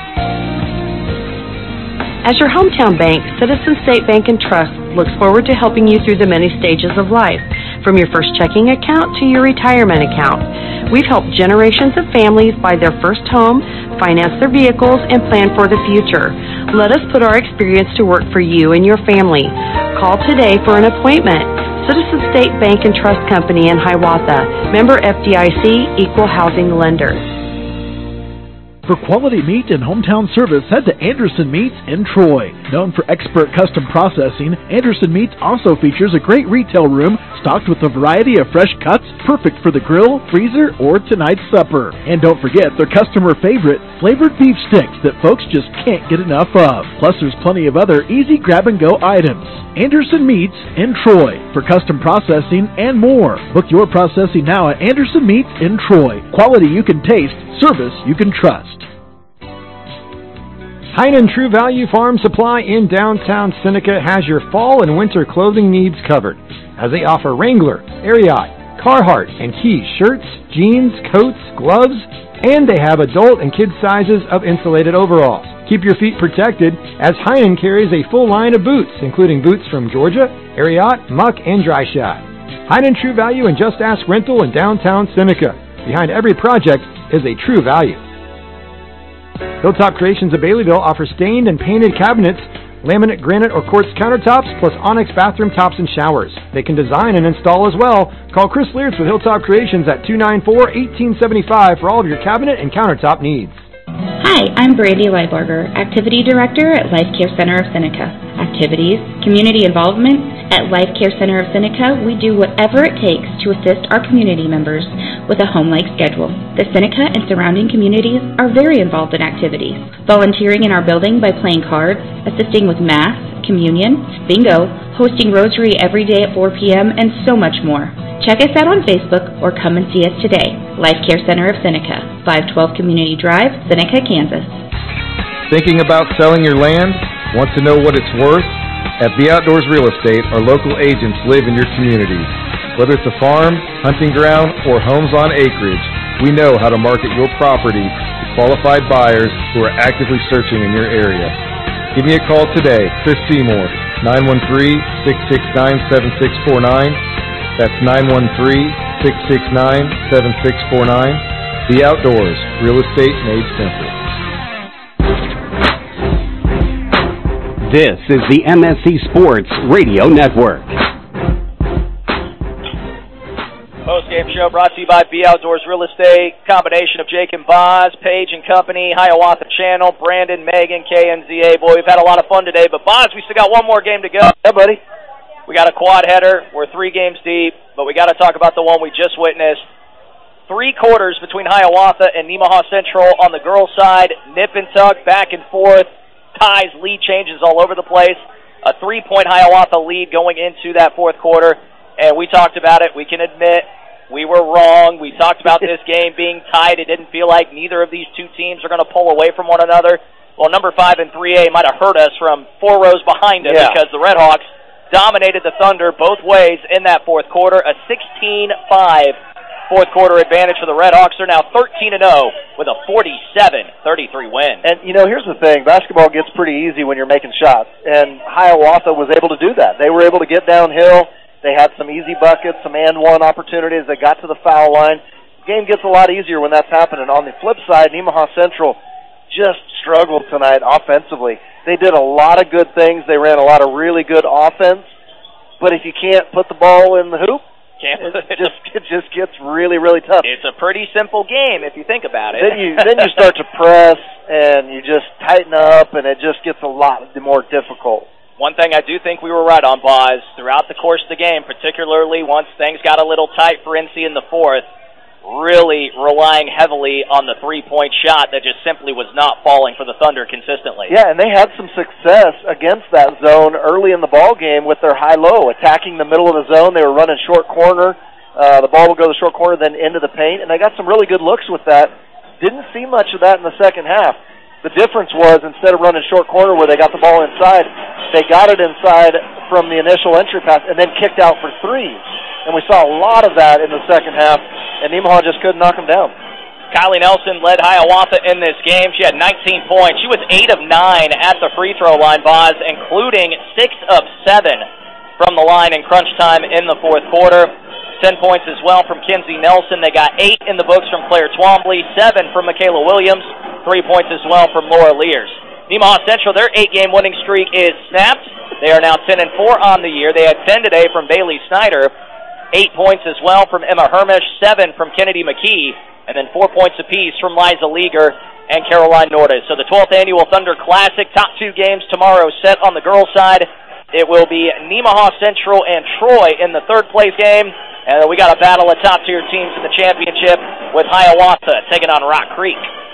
As your hometown bank, Citizen State Bank and Trust looks forward to helping you through the many stages of life, from your first checking account to your retirement account. We've helped generations of families buy their first home, finance their vehicles, and plan for the future. Let us put our experience to work for you and your family. Call today for an appointment. Citizen State Bank and Trust Company in Hiawatha. Member F D I C, Equal Housing Lender. For quality meat and hometown service, head to Anderson Meats in Troy. Known for expert custom processing, Anderson Meats also features a great retail room stocked with a variety of fresh cuts, perfect for the grill, freezer, or tonight's supper. And don't forget their customer favorite, flavored beef sticks that folks just can't get enough of. Plus, there's plenty of other easy grab-and-go items. Anderson Meats in Troy for custom processing and more. Book your processing now at Anderson Meats in Troy. Quality you can taste, service you can trust. Heinen True Value Farm Supply in downtown Seneca has your fall and winter clothing needs covered, as they offer Wrangler, Ariat, Carhartt, and Key shirts, jeans, coats, gloves, and they have adult and kid sizes of insulated overalls. Keep your feet protected, as Heinen carries a full line of boots, including boots from Georgia, Ariat, Muck, and Dry Shot. Heinen True Value and Just Ask Rental in downtown Seneca. Behind every project is a true value. Hilltop Creations of Baileyville offers stained and painted cabinets, laminate, granite, or quartz countertops, plus onyx bathroom tops and showers. They can design and install as well. Call Chris Leartz with Hilltop Creations at two nine four, one eight seven five for all of your cabinet and countertop needs. Hi, I'm Brandy Leiberger, Activity Director at Life Care Center of Seneca. Activities, community involvement. At Life Care Center of Seneca, we do whatever it takes to assist our community members with a home-like schedule. The Seneca and surrounding communities are very involved in activities, volunteering in our building by playing cards, assisting with Mass, communion, bingo, hosting rosary every day at four p.m., and so much more. Check us out on Facebook or come and see us today. Life Care Center of Seneca, five twelve Community Drive, Seneca, Kansas. Thinking about selling your land? Want to know what it's worth? At Be Outdoors Real Estate, our local agents live in your communities. Whether it's a farm, hunting ground, or homes on acreage, we know how to market your property to qualified buyers who are actively searching in your area. Give me a call today, Chris Seymour, nine one three, six six nine, seven six four nine. That's nine one three, six six nine, seven six four nine. Be Outdoors, real estate made simple. This is the M S C Sports Radio Network. Post-game show brought to you by Be Outdoors Real Estate, combination of Jake and Boz, Page and Company, Hiawatha Channel, Brandon, Megan, K N Z A. Boy, we've had a lot of fun today, but Boz, we still got one more game to go. Yeah, buddy. We got a quad header. We're three games deep, but we got to talk about the one we just witnessed. Three quarters between Hiawatha and Nemaha Central on the girls' side. Nip and tuck, back and forth. Ties, lead changes all over the place. A three-point Hiawatha lead going into that fourth quarter, and we talked about it. We can admit we were wrong. We talked about this game being tight. It didn't feel like neither of these two teams are going to pull away from one another. Well, number five and three A might have hurt us from four rows behind us, yeah, because the Redhawks dominated the Thunder both ways in that fourth quarter. A sixteen five fourth quarter advantage for the Redhawks. They're now thirteen and oh with a forty-seven thirty-three win. And, you know, here's the thing. Basketball gets pretty easy when you're making shots, and Hiawatha was able to do that. They were able to get downhill. They had some easy buckets, some and one opportunities. They got to the foul line. The game gets a lot easier when that's happening. On the flip side, Nemaha Central just struggled tonight offensively. They did a lot of good things. They ran a lot of really good offense. But if you can't put the ball in the hoop, Can't it just it just gets really, really tough. It's a pretty simple game if you think about it. Then you then you start to press and you just tighten up, and it just gets a lot more difficult. One thing I do think we were right on, Boz, throughout the course of the game, particularly once things got a little tight for N C in the fourth, really relying heavily on the three-point shot that just simply was not falling for the Thunder consistently. Yeah, and they had some success against that zone early in the ball game with their high-low, attacking the middle of the zone. They were running short corner. Uh, the ball would go to the short corner, then into the paint, and they got some really good looks with that. Didn't see much of that in the second half. The difference was instead of running short corner where they got the ball inside, they got it inside from the initial entry pass and then kicked out for three. And we saw a lot of that in the second half, and Nemaha just couldn't knock them down. Kylie Nelson led Hiawatha in this game. She had nineteen points. She was eight of nine at the free throw line, Boz, including six of seven from the line in crunch time in the fourth quarter. Ten points as well from Kinsey Nelson. They got eight in the books from Claire Twombly, seven from Michaela Williams, three points as well from Laura Lears. Nemaha Central, their eight-game winning streak is snapped. They are now ten and four on the year. They had ten today from Bailey Snyder, eight points as well from Emma Hermish, seven from Kennedy McKee, and then four points apiece from Liza Leager and Caroline Nordes. So the twelfth Annual Thunder Classic, top two games tomorrow set on the girls' side. It will be Nemaha Central and Troy in the third-place game. And we got a battle of top-tier teams in the championship with Hiawatha taking on Rock Creek.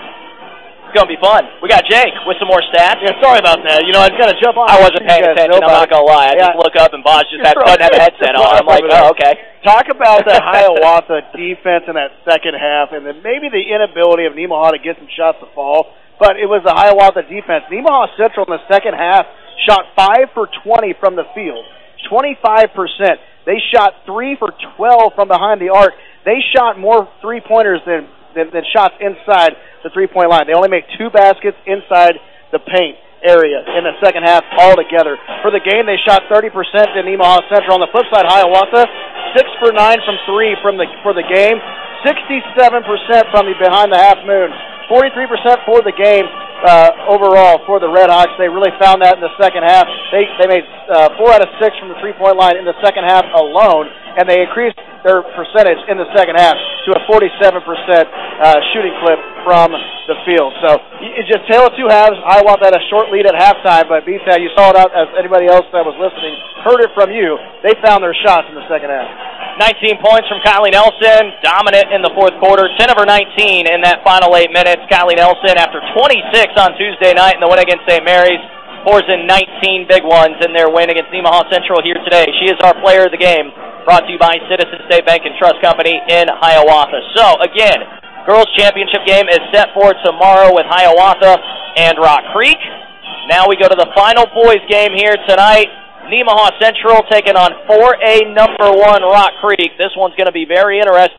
It's going to be fun. We got Jake with some more stats. Yeah, sorry about that. You know, I got to jump on. I wasn't paying attention. I'm not going to lie. I yeah. just look up and Boz just had, doesn't have a headset on. I'm like, oh, okay. Talk about that Hiawatha defense in that second half, and then maybe the inability of Nemaha to get some shots to fall. But it was the Hiawatha defense. Nemaha Central in the second half shot five for twenty from the field, twenty-five percent. They shot three for twelve from behind the arc. They shot more three-pointers than, than, than shots inside the three-point line. They only made two baskets inside the paint area in the second half altogether. For the game, they shot thirty percent in Nemaha Central. On the flip side, Hiawatha, six for nine from three from the for the game, sixty-seven percent from the behind the half moon, forty-three percent for the game. Uh, overall for the Red Hawks, they really found that in the second half. They they made uh, four out of six from the three-point line in the second half alone, and they increased their percentage in the second half to a forty-seven percent uh, shooting clip from the field. So it's just tale of two halves. Hiawatha had a short lead at halftime, but B T A, you saw it out as anybody else that was listening heard it from you. They found their shots in the second half. nineteen points from Kylie Nelson, dominant in the fourth quarter, ten of her nineteen in that final eight minutes. Kylie Nelson, after twenty-six on Tuesday night in the win against Saint Mary's, pours in nineteen big ones in their win against Nemaha Central here today. She is our player of the game, brought to you by Citizen State Bank and Trust Company in Hiawatha. So, again, girls' championship game is set for tomorrow with Hiawatha and Rock Creek. Now we go to the final boys' game here tonight. Nemaha Central taking on four A number one Rock Creek. This one's going to be very interesting.